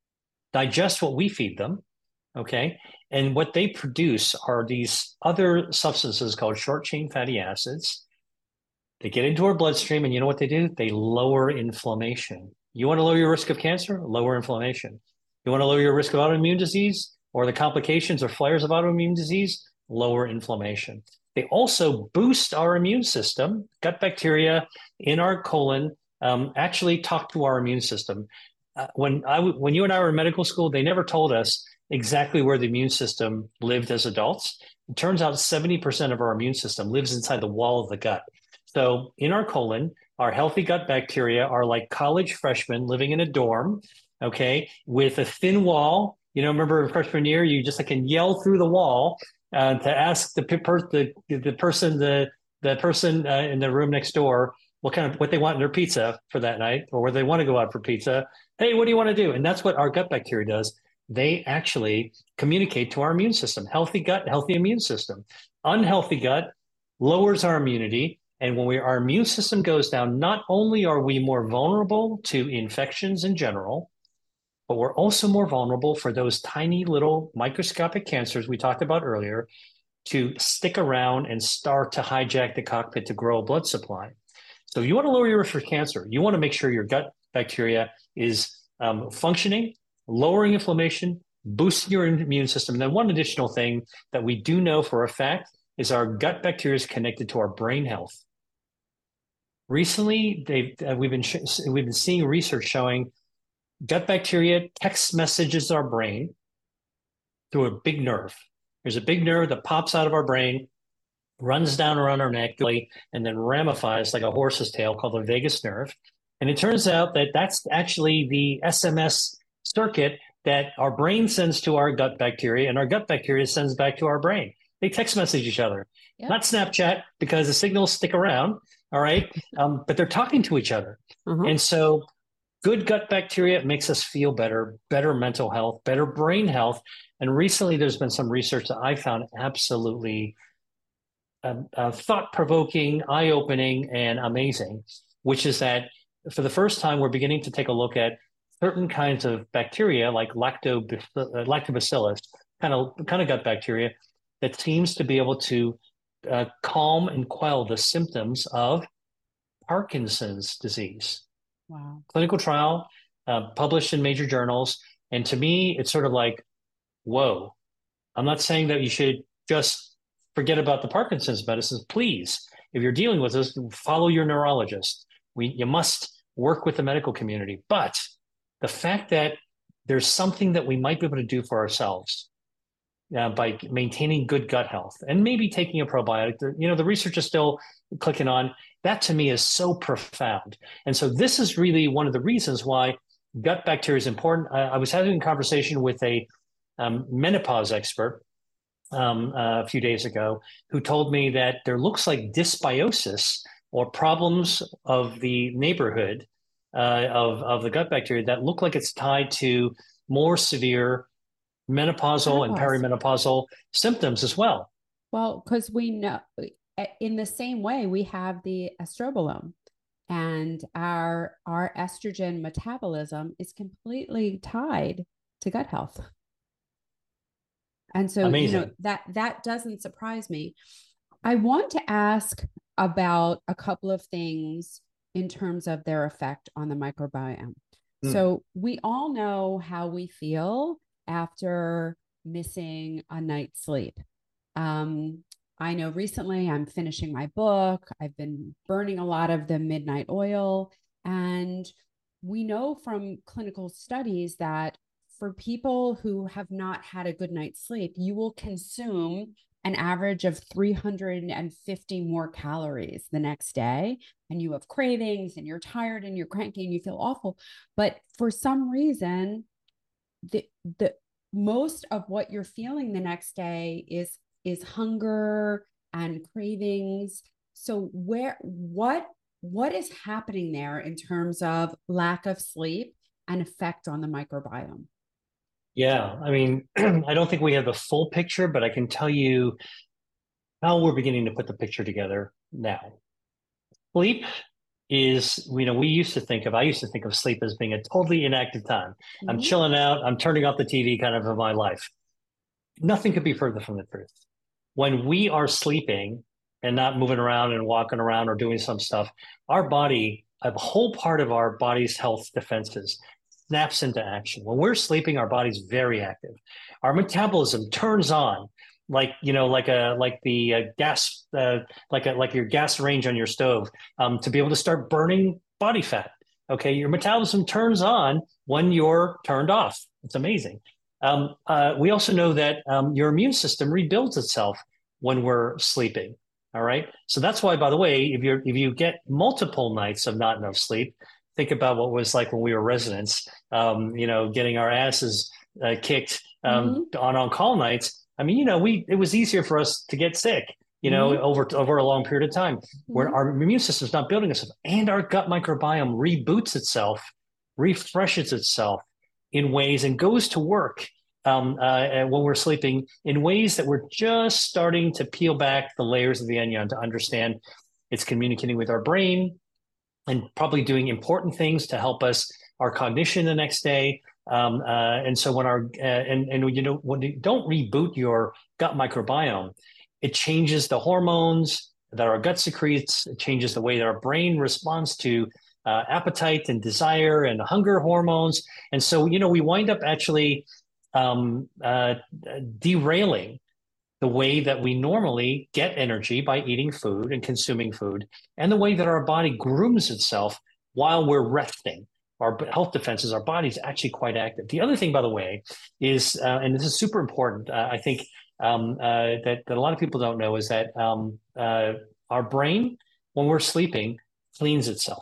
digest what we feed them, okay? And what they produce are these other substances called short chain fatty acids. They get into our bloodstream, and you know what they do? They lower inflammation. You want to lower your risk of cancer? Lower inflammation. You want to lower your risk of autoimmune disease or the complications or flares of autoimmune disease? Lower inflammation. They also boost our immune system. Gut bacteria in our colon um, actually talk to our immune system. Uh, when I when you and I were in medical school, they never told us exactly where the immune system lived as adults. It turns out seventy percent of our immune system lives inside the wall of the gut. So in our colon, our healthy gut bacteria are like college freshmen living in a dorm, okay, with a thin wall. You know, remember freshman year, you just like can yell through the wall uh, to ask the, per- the the person the the person uh, in the room next door what kind of what they want in their pizza for that night, or where they want to go out for pizza. Hey, what do you want to do? And that's what our gut bacteria does. They actually communicate to our immune system. Healthy gut, healthy immune system. Unhealthy gut lowers our immunity. And when we, our immune system goes down, not only are we more vulnerable to infections in general, but we're also more vulnerable for those tiny little microscopic cancers we talked about earlier to stick around and start to hijack the cockpit to grow a blood supply. So if you want to lower your risk for cancer, you want to make sure your gut bacteria is um, functioning, lowering inflammation, boosting your immune system. And then one additional thing that we do know for a fact is our gut bacteria is connected to our brain health. Recently, they've, uh, we've been sh- we've been seeing research showing gut bacteria text messages our brain through a big nerve. There's a big nerve that pops out of our brain, runs down around our neck, and then ramifies like a horse's tail called the vagus nerve. And it turns out that that's actually the S M S circuit that our brain sends to our gut bacteria, and our gut bacteria sends back to our brain. They text message each other, yep. Not Snapchat, because the signals stick around. All right. Um, but they're talking to each other. Uh-huh. And so good gut bacteria makes us feel better, better mental health, better brain health. And recently there's been some research that I found absolutely um, uh, thought-provoking, eye-opening, and amazing, which is that for the first time, we're beginning to take a look at certain kinds of bacteria like lactobacillus, uh, lactobacillus kind of kind of gut bacteria that seems to be able to uh, calm and quell the symptoms of Parkinson's disease. Wow. Clinical trial, uh, published in major journals. And to me, it's sort of like, whoa. I'm not saying that you should just forget about the Parkinson's medicines. Please, if you're dealing with this, follow your neurologist. We, you must work with the medical community. But the fact that there's something that we might be able to do for ourselves uh, by maintaining good gut health and maybe taking a probiotic, you know, the research is still clicking on. That to me is so profound. And so this is really one of the reasons why gut bacteria is important. I, I was having a conversation with a um, menopause expert um, uh, a few days ago who told me that there looks like dysbiosis or problems of the neighborhood uh, of, of the gut bacteria that look like it's tied to more severe menopausal and Menopause. perimenopausal symptoms as well. Well, because we know in the same way we have the estrobolome, and our our estrogen metabolism is completely tied to gut health. And so, Amazing. you know, that that doesn't surprise me. I want to ask about a couple of things in terms of their effect on the microbiome. Mm. So we all know how we feel after missing a night's sleep. Um, I know recently I'm finishing my book. I've been burning a lot of the midnight oil. And we know from clinical studies that for people who have not had a good night's sleep, you will consume an average of three hundred fifty more calories the next day. And you have cravings and you're tired and you're cranky and you feel awful. But for some reason, the, the most of what you're feeling the next day is is hunger and cravings. So where, what, what is happening there in terms of lack of sleep and effect on the microbiome? Yeah, I mean, I don't think we have the full picture, but I can tell you how we're beginning to put the picture together now. Sleep is, you know, we used to think of, I used to think of sleep as being a totally inactive time. Mm-hmm. I'm chilling out, I'm turning off the T V kind of of my life. Nothing could be further from the truth. When we are sleeping and not moving around and walking around or doing some stuff, our body, a whole part of our body's health defenses snaps into action. When we're sleeping, our body's very active. Our metabolism turns on like, you know, like a, like the uh, gas, uh, like a, like your gas range on your stove um, to be able to start burning body fat. Okay. Your metabolism turns on when you're turned off. It's amazing. Um, uh, we also know that um, your immune system rebuilds itself when we're sleeping. All right. So that's why, by the way, if you're if you get multiple nights of not enough sleep, think about what it was like when we were residents. Um, you know, getting our asses uh, kicked um, mm-hmm. on on call nights. I mean, you know, we it was easier for us to get sick. You know, mm-hmm. over over a long period of time, mm-hmm. where our immune system's not building itself, and our gut microbiome reboots itself, refreshes itself in ways and goes to work um, uh, when we're sleeping in ways that we're just starting to peel back the layers of the onion to understand. It's communicating with our brain and probably doing important things to help us, our cognition the next day. Um, uh, and so when our, uh, and, and you know, when you don't reboot your gut microbiome, it changes the hormones that our gut secretes. It changes the way that our brain responds to Uh, appetite and desire and hunger hormones. And so, you know, we wind up actually um, uh, derailing the way that we normally get energy by eating food and consuming food, and the way that our body grooms itself while we're resting. Our health defenses, our body's actually quite active. The other thing, by the way, is, uh, and this is super important, uh, I think um, uh, that, that a lot of people don't know, is that um, uh, our brain, when we're sleeping, cleans itself.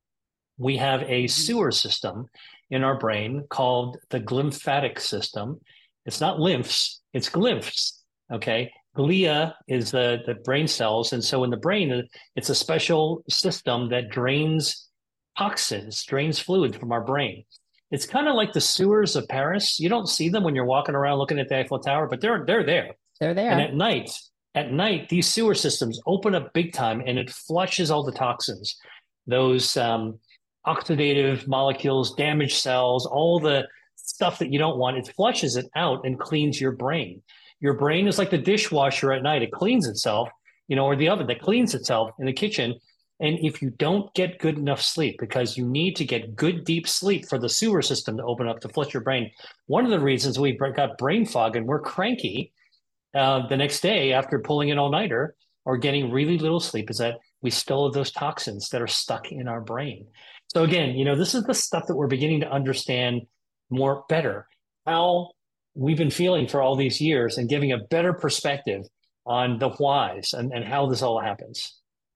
We have a sewer system in our brain called the glymphatic system. It's not lymphs, it's glymphs, okay? Glia is the, the brain cells. And so in the brain, it's a special system that drains toxins, drains fluid from our brain. It's kind of like the sewers of Paris. You don't see them when you're walking around looking at the Eiffel Tower, but they're, they're there. They're there. And at night, at night, these sewer systems open up big time and it flushes all the toxins. Those, um, oxidative molecules, damaged cells, all the stuff that you don't want. It flushes it out and cleans your brain. Your brain is like the dishwasher at night. It cleans itself, you know, or the oven that cleans itself in the kitchen. And if you don't get good enough sleep, because you need to get good, deep sleep for the sewer system to open up to flush your brain, one of the reasons we got brain fog and we're cranky uh, the next day after pulling an all-nighter or getting really little sleep is that we still have those toxins that are stuck in our brain. So again, you know, this is the stuff that we're beginning to understand more better, how we've been feeling for all these years and giving a better perspective on the whys and, and how this all happens.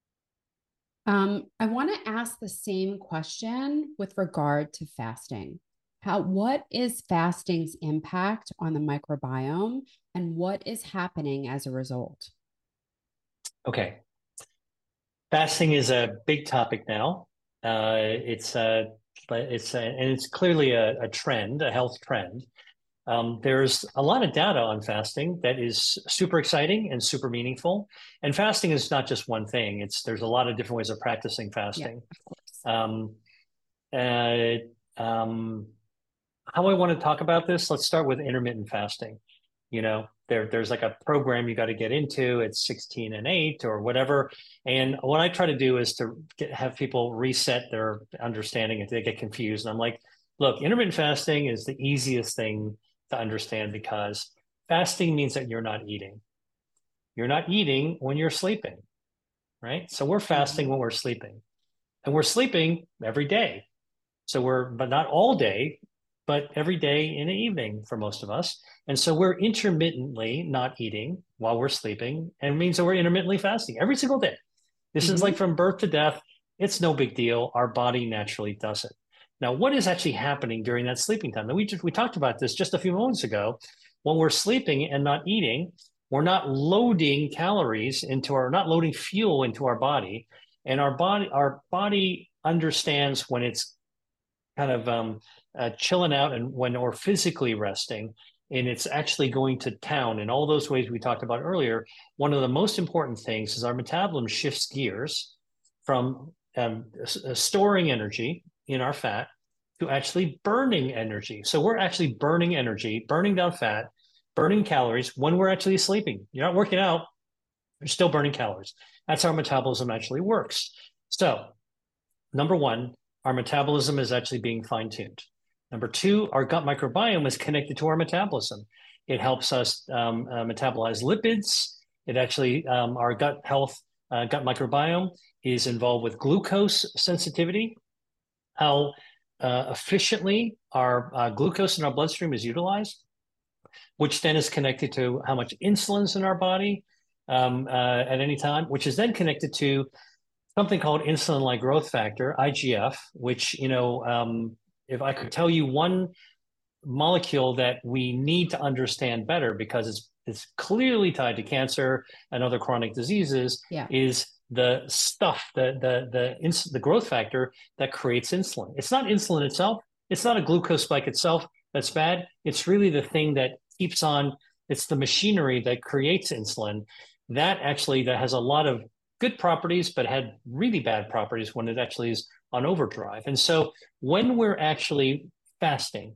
Um, I want to ask the same question with regard to fasting. How, what is fasting's impact on the microbiome and what is happening as a result? Okay. Fasting is a big topic now. Uh, it's a, it's a, and it's clearly a, a trend, a health trend. Um, there's a lot of data on fasting that is super exciting and super meaningful. And fasting is not just one thing. It's there's a lot of different ways of practicing fasting. Yeah, of course. Um, uh, um, how I want to talk about this, let's start with intermittent fasting. You know, there, there's like a program you got to get into. It's sixteen and eight or whatever. And what I try to do is to get, have people reset their understanding if they get confused. And I'm like, look, intermittent fasting is the easiest thing to understand because fasting means that you're not eating. You're not eating when you're sleeping, right? So we're fasting Mhm. when we're sleeping, and we're sleeping every day. So we're, but not all day, but every day in the evening for most of us. And so we're intermittently not eating while we're sleeping, and it means that we're intermittently fasting every single day. This is like Mhm. from birth to death. It's no big deal. Our body naturally does it. Now, what is actually happening during that sleeping time? Now, we just we talked about this just a few moments ago. When we're sleeping and not eating, we're not loading calories into our, not loading fuel into our body, and our body our body understands when it's kind of um, uh, chilling out and when we're physically resting, and it's actually going to town in all those ways we talked about earlier. One of the most important things is our metabolism shifts gears from um, uh, storing energy in our fat to actually burning energy. So we're actually burning energy, burning down fat, burning calories when we're actually sleeping. You're not working out, you're still burning calories. That's how our metabolism actually works. So, number one, our metabolism is actually being fine tuned. Number two, our gut microbiome is connected to our metabolism. It helps us um, uh, metabolize lipids. It actually, um, our gut health, uh, gut microbiome is involved with glucose sensitivity, how uh, efficiently our uh, glucose in our bloodstream is utilized, which then is connected to how much insulin's in our body um, uh, at any time, which is then connected to something called insulin-like growth factor, I G F, which, you know, um, if I could tell you one molecule that we need to understand better because it's it's clearly tied to cancer and other chronic diseases, Yeah. is the stuff, the the the ins- the growth factor that creates insulin. It's not insulin itself. It's not a glucose spike itself that's bad. It's really the thing that keeps on. It's the machinery that creates insulin that actually that has a lot of good properties, but had really bad properties when it actually is on overdrive. And so when we're actually fasting,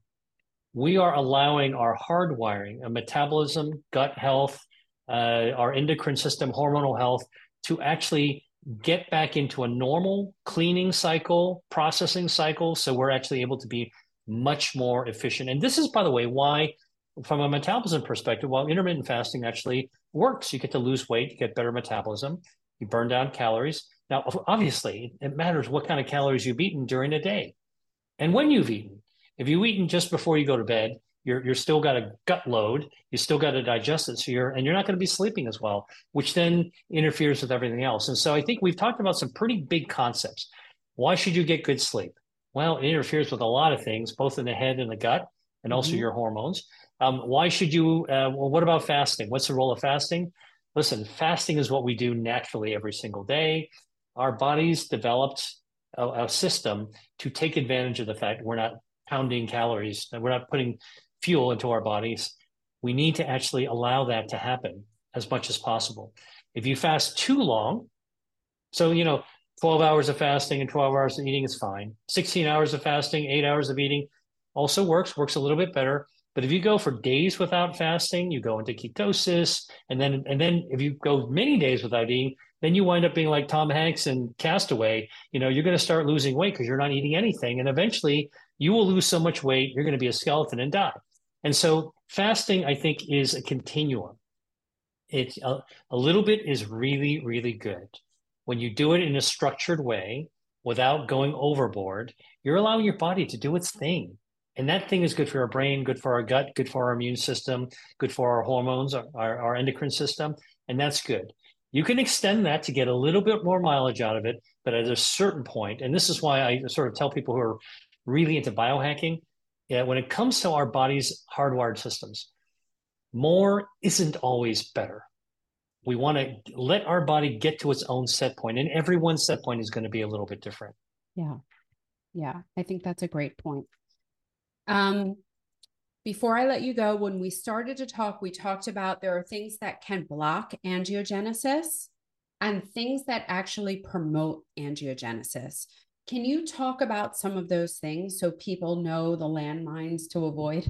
we are allowing our hardwiring, a metabolism, gut health, uh, our endocrine system, hormonal health, to actually get back into a normal cleaning cycle, processing cycle. So we're actually able to be much more efficient. And this is, by the way, why, from a metabolism perspective, while intermittent fasting actually works, you get to lose weight, you get better metabolism, you burn down calories. Now, obviously, it matters what kind of calories you've eaten during a day and when you've eaten. If you've eaten just before you go to bed, you're you're still got a gut load. You still got to digest it. So you're and you're not going to be sleeping as well, which then interferes with everything else. And so I think we've talked about some pretty big concepts. Why should you get good sleep? Well, it interferes with a lot of things, both in the head and the gut, and also Mhm. your hormones. Um, why should you? Uh, well, what about fasting? What's the role of fasting? Listen, fasting is what we do naturally every single day. Our bodies developed a, a system to take advantage of the fact we're not pounding calories, that we're not putting fuel into our bodies. We need to actually allow that to happen as much as possible. If you fast too long, so, you know, twelve hours of fasting and twelve hours of eating is fine. sixteen hours of fasting, eight hours of eating also works, works a little bit better. But if you go for days without fasting, you go into ketosis. And then, and then if you go many days without eating, then you wind up being like Tom Hanks in Castaway. You know, you're going to start losing weight because you're not eating anything. And eventually you will lose so much weight, you're going to be a skeleton and die. And so fasting, I think, is a continuum. It's a, a little bit is really, really good. When you do it in a structured way without going overboard, you're allowing your body to do its thing. And that thing is good for our brain, good for our gut, good for our immune system, good for our hormones, our, our endocrine system. And that's good. You can extend that to get a little bit more mileage out of it. But at a certain point, and this is why I sort of tell people who are really into biohacking, yeah, when it comes to our body's hardwired systems, more isn't always better. We want to let our body get to its own set point, and everyone's set point is going to be a little bit different. Yeah. Yeah. I think that's a great point. Um, before I let you go, when we started to talk, we talked about there are things that can block angiogenesis and things that actually promote angiogenesis. Can you talk about some of those things so people know the landmines to avoid?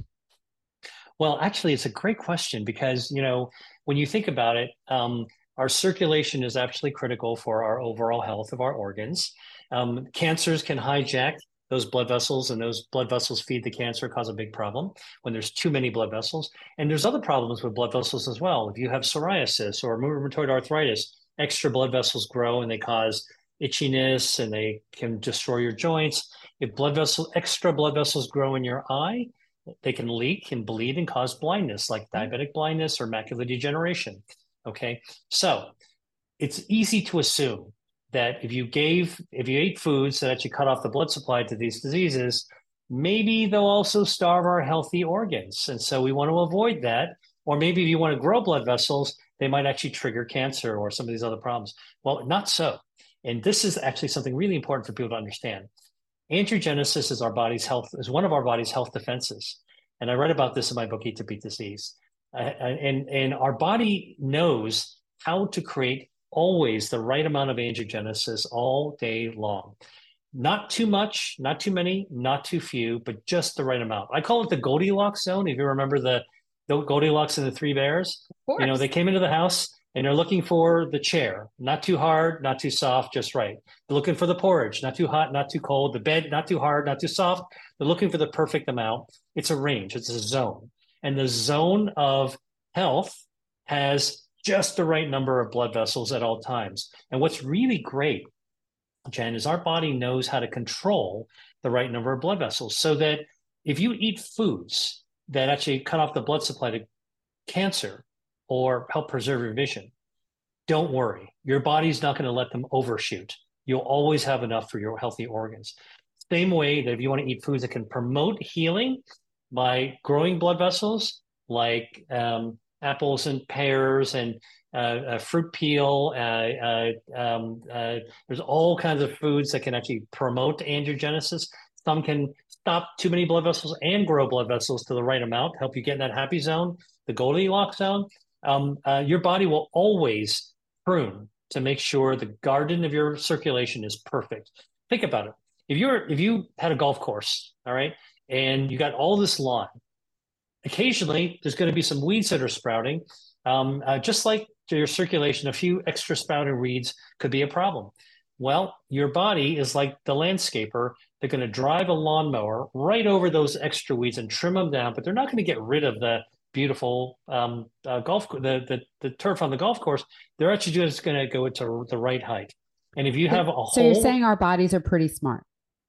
Well, actually, it's a great question because, you know, when you think about it, um, our circulation is actually critical for our overall health of our organs. Um, cancers can hijack those blood vessels, and those blood vessels feed the cancer, cause a big problem when there's too many blood vessels. And there's other problems with blood vessels as well. If you have psoriasis or rheumatoid arthritis, extra blood vessels grow and they cause itchiness and they can destroy your joints. If blood vessel, extra blood vessels grow in your eye, they can leak and bleed and cause blindness, like diabetic blindness or macular degeneration. Okay, so it's easy to assume that if you gave, if you ate foods that actually cut off the blood supply to these diseases, maybe they'll also starve our healthy organs. And so we want to avoid that. Or maybe if you want to grow blood vessels, they might actually trigger cancer or some of these other problems. Well, not so. And this is actually something really important for people to understand. Angiogenesis is our body's health, is one of our body's health defenses. And I read about this in my book, Eat to Beat Disease. Uh, and, and our body knows how to create always the right amount of angiogenesis all day long. Not too much, not too many, not too few, but just the right amount. I call it the Goldilocks zone. If you remember the, the Goldilocks and the Three Bears, you know, they came into the house and they're looking for the chair, not too hard, not too soft, just right. They're looking for the porridge, not too hot, not too cold, the bed, not too hard, not too soft. They're looking for the perfect amount. It's a range, it's a zone. And the zone of health has just the right number of blood vessels at all times. And what's really great, Jen, is our body knows how to control the right number of blood vessels so that if you eat foods that actually cut off the blood supply to cancer or help preserve your vision, don't worry. Your body's not going to let them overshoot. You'll always have enough for your healthy organs. Same way that if you want to eat foods that can promote healing by growing blood vessels, like um, apples and pears and uh, uh, fruit peel. Uh, uh, um, uh, there's all kinds of foods that can actually promote angiogenesis. Some can stop too many blood vessels and grow blood vessels to the right amount, help you get in that happy zone, the Goldilocks zone. Um, uh, your body will always prune to make sure the garden of your circulation is perfect. Think about it. If you're if you had a golf course, all right, and you got all this lawn, occasionally there's going to be some weeds that are sprouting. Um, uh, just like your circulation, a few extra sprouting weeds could be a problem. Well, your body is like the landscaper. They're going to drive a lawnmower right over those extra weeds and trim them down, but they're not going to get rid of the beautiful um, uh, golf, the, the the turf on the golf course. They're actually just going to go to the right height. And if you have a so whole, you're saying our bodies are pretty smart,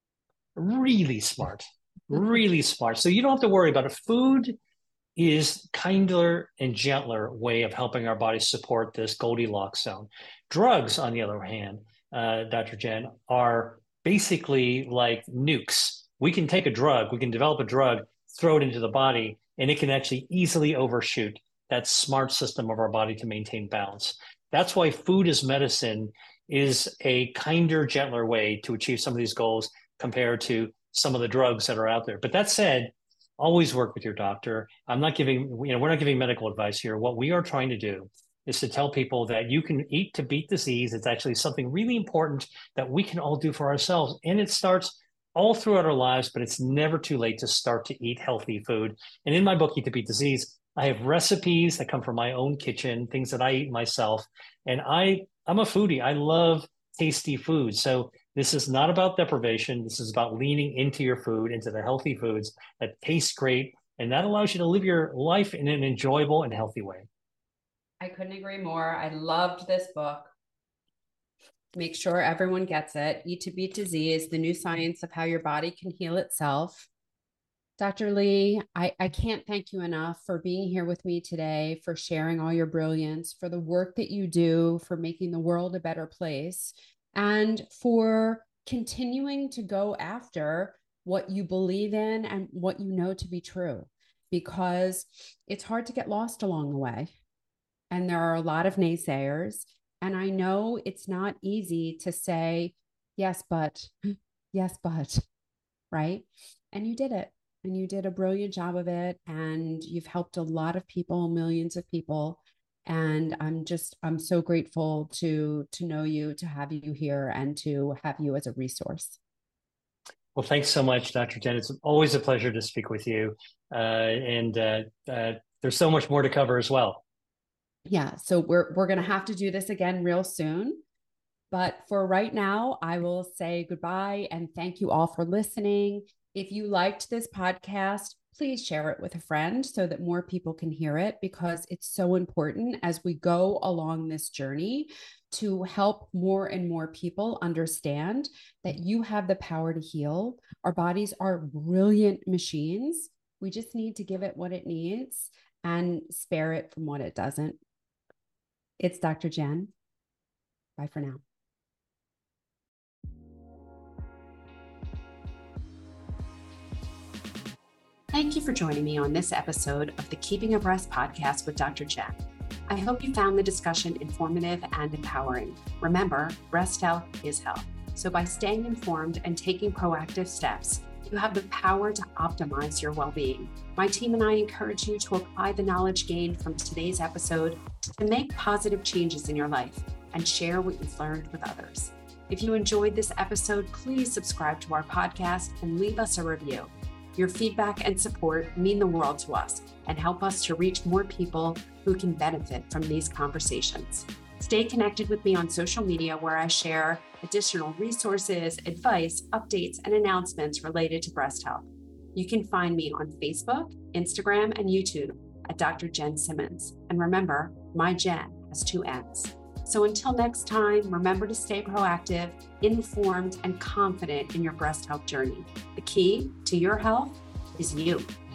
really smart, really smart. So you don't have to worry about it. Food is kinder and gentler way of helping our bodies support this Goldilocks zone. Drugs, on the other hand, uh, Doctor Jen, are basically like nukes. We can take a drug, we can develop a drug, throw it into the body, and it can actually easily overshoot that smart system of our body to maintain balance. That's why food as medicine is a kinder, gentler way to achieve some of these goals compared to some of the drugs that are out there. But that said, always work with your doctor. I'm not giving, you know, we're not giving medical advice here. What we are trying to do is to tell people that you can eat to beat disease. It's actually something really important that we can all do for ourselves. And it starts all throughout our lives, but it's never too late to start to eat healthy food. And in my book, Eat to Beat Disease, I have recipes that come from my own kitchen, things that I eat myself. And I, I'm a foodie. I love tasty food. So this is not about deprivation. This is about leaning into your food, into the healthy foods that taste great. And that allows you to live your life in an enjoyable and healthy way. I couldn't agree more. I loved this book. Make sure everyone gets it. Eat to Beat Disease, the new science of how your body can heal itself. Doctor Lee, I, I can't thank you enough for being here with me today, for sharing all your brilliance, for the work that you do, for making the world a better place, and for continuing to go after what you believe in and what you know to be true, because it's hard to get lost along the way. And there are a lot of naysayers. And I know it's not easy to say, yes, but, yes, but, right? And you did it. And you did a brilliant job of it. And you've helped a lot of people, millions of people. And I'm just, I'm so grateful to, to know you, to have you here, and to have you as a resource. Well, thanks so much, Doctor Jen. It's always a pleasure to speak with you. Uh, and uh, uh, there's so much more to cover as well. Yeah, so we're we're going to have to do this again real soon. But for right now, I will say goodbye and thank you all for listening. If you liked this podcast, please share it with a friend so that more people can hear it, because it's so important as we go along this journey to help more and more people understand that you have the power to heal. Our bodies are brilliant machines. We just need to give it what it needs and spare it from what it doesn't. It's Doctor Jen. Bye for now. Thank you for joining me on this episode of the Keeping Abreast podcast with Doctor Jen. I hope you found the discussion informative and empowering. Remember, breast health is health. So by staying informed and taking proactive steps, you have the power to optimize your well-being. My team and I encourage you to apply the knowledge gained from today's episode to make positive changes in your life and share what you've learned with others. If you enjoyed this episode, please subscribe to our podcast and leave us a review. Your feedback and support mean the world to us and help us to reach more people who can benefit from these conversations. Stay connected with me on social media, where I share additional resources, advice, updates, and announcements related to breast health. You can find me on Facebook, Instagram, and YouTube at Doctor Jen Simmons. And remember, my Jen has two N's. So until next time, remember to stay proactive, informed, and confident in your breast health journey. The key to your health is you.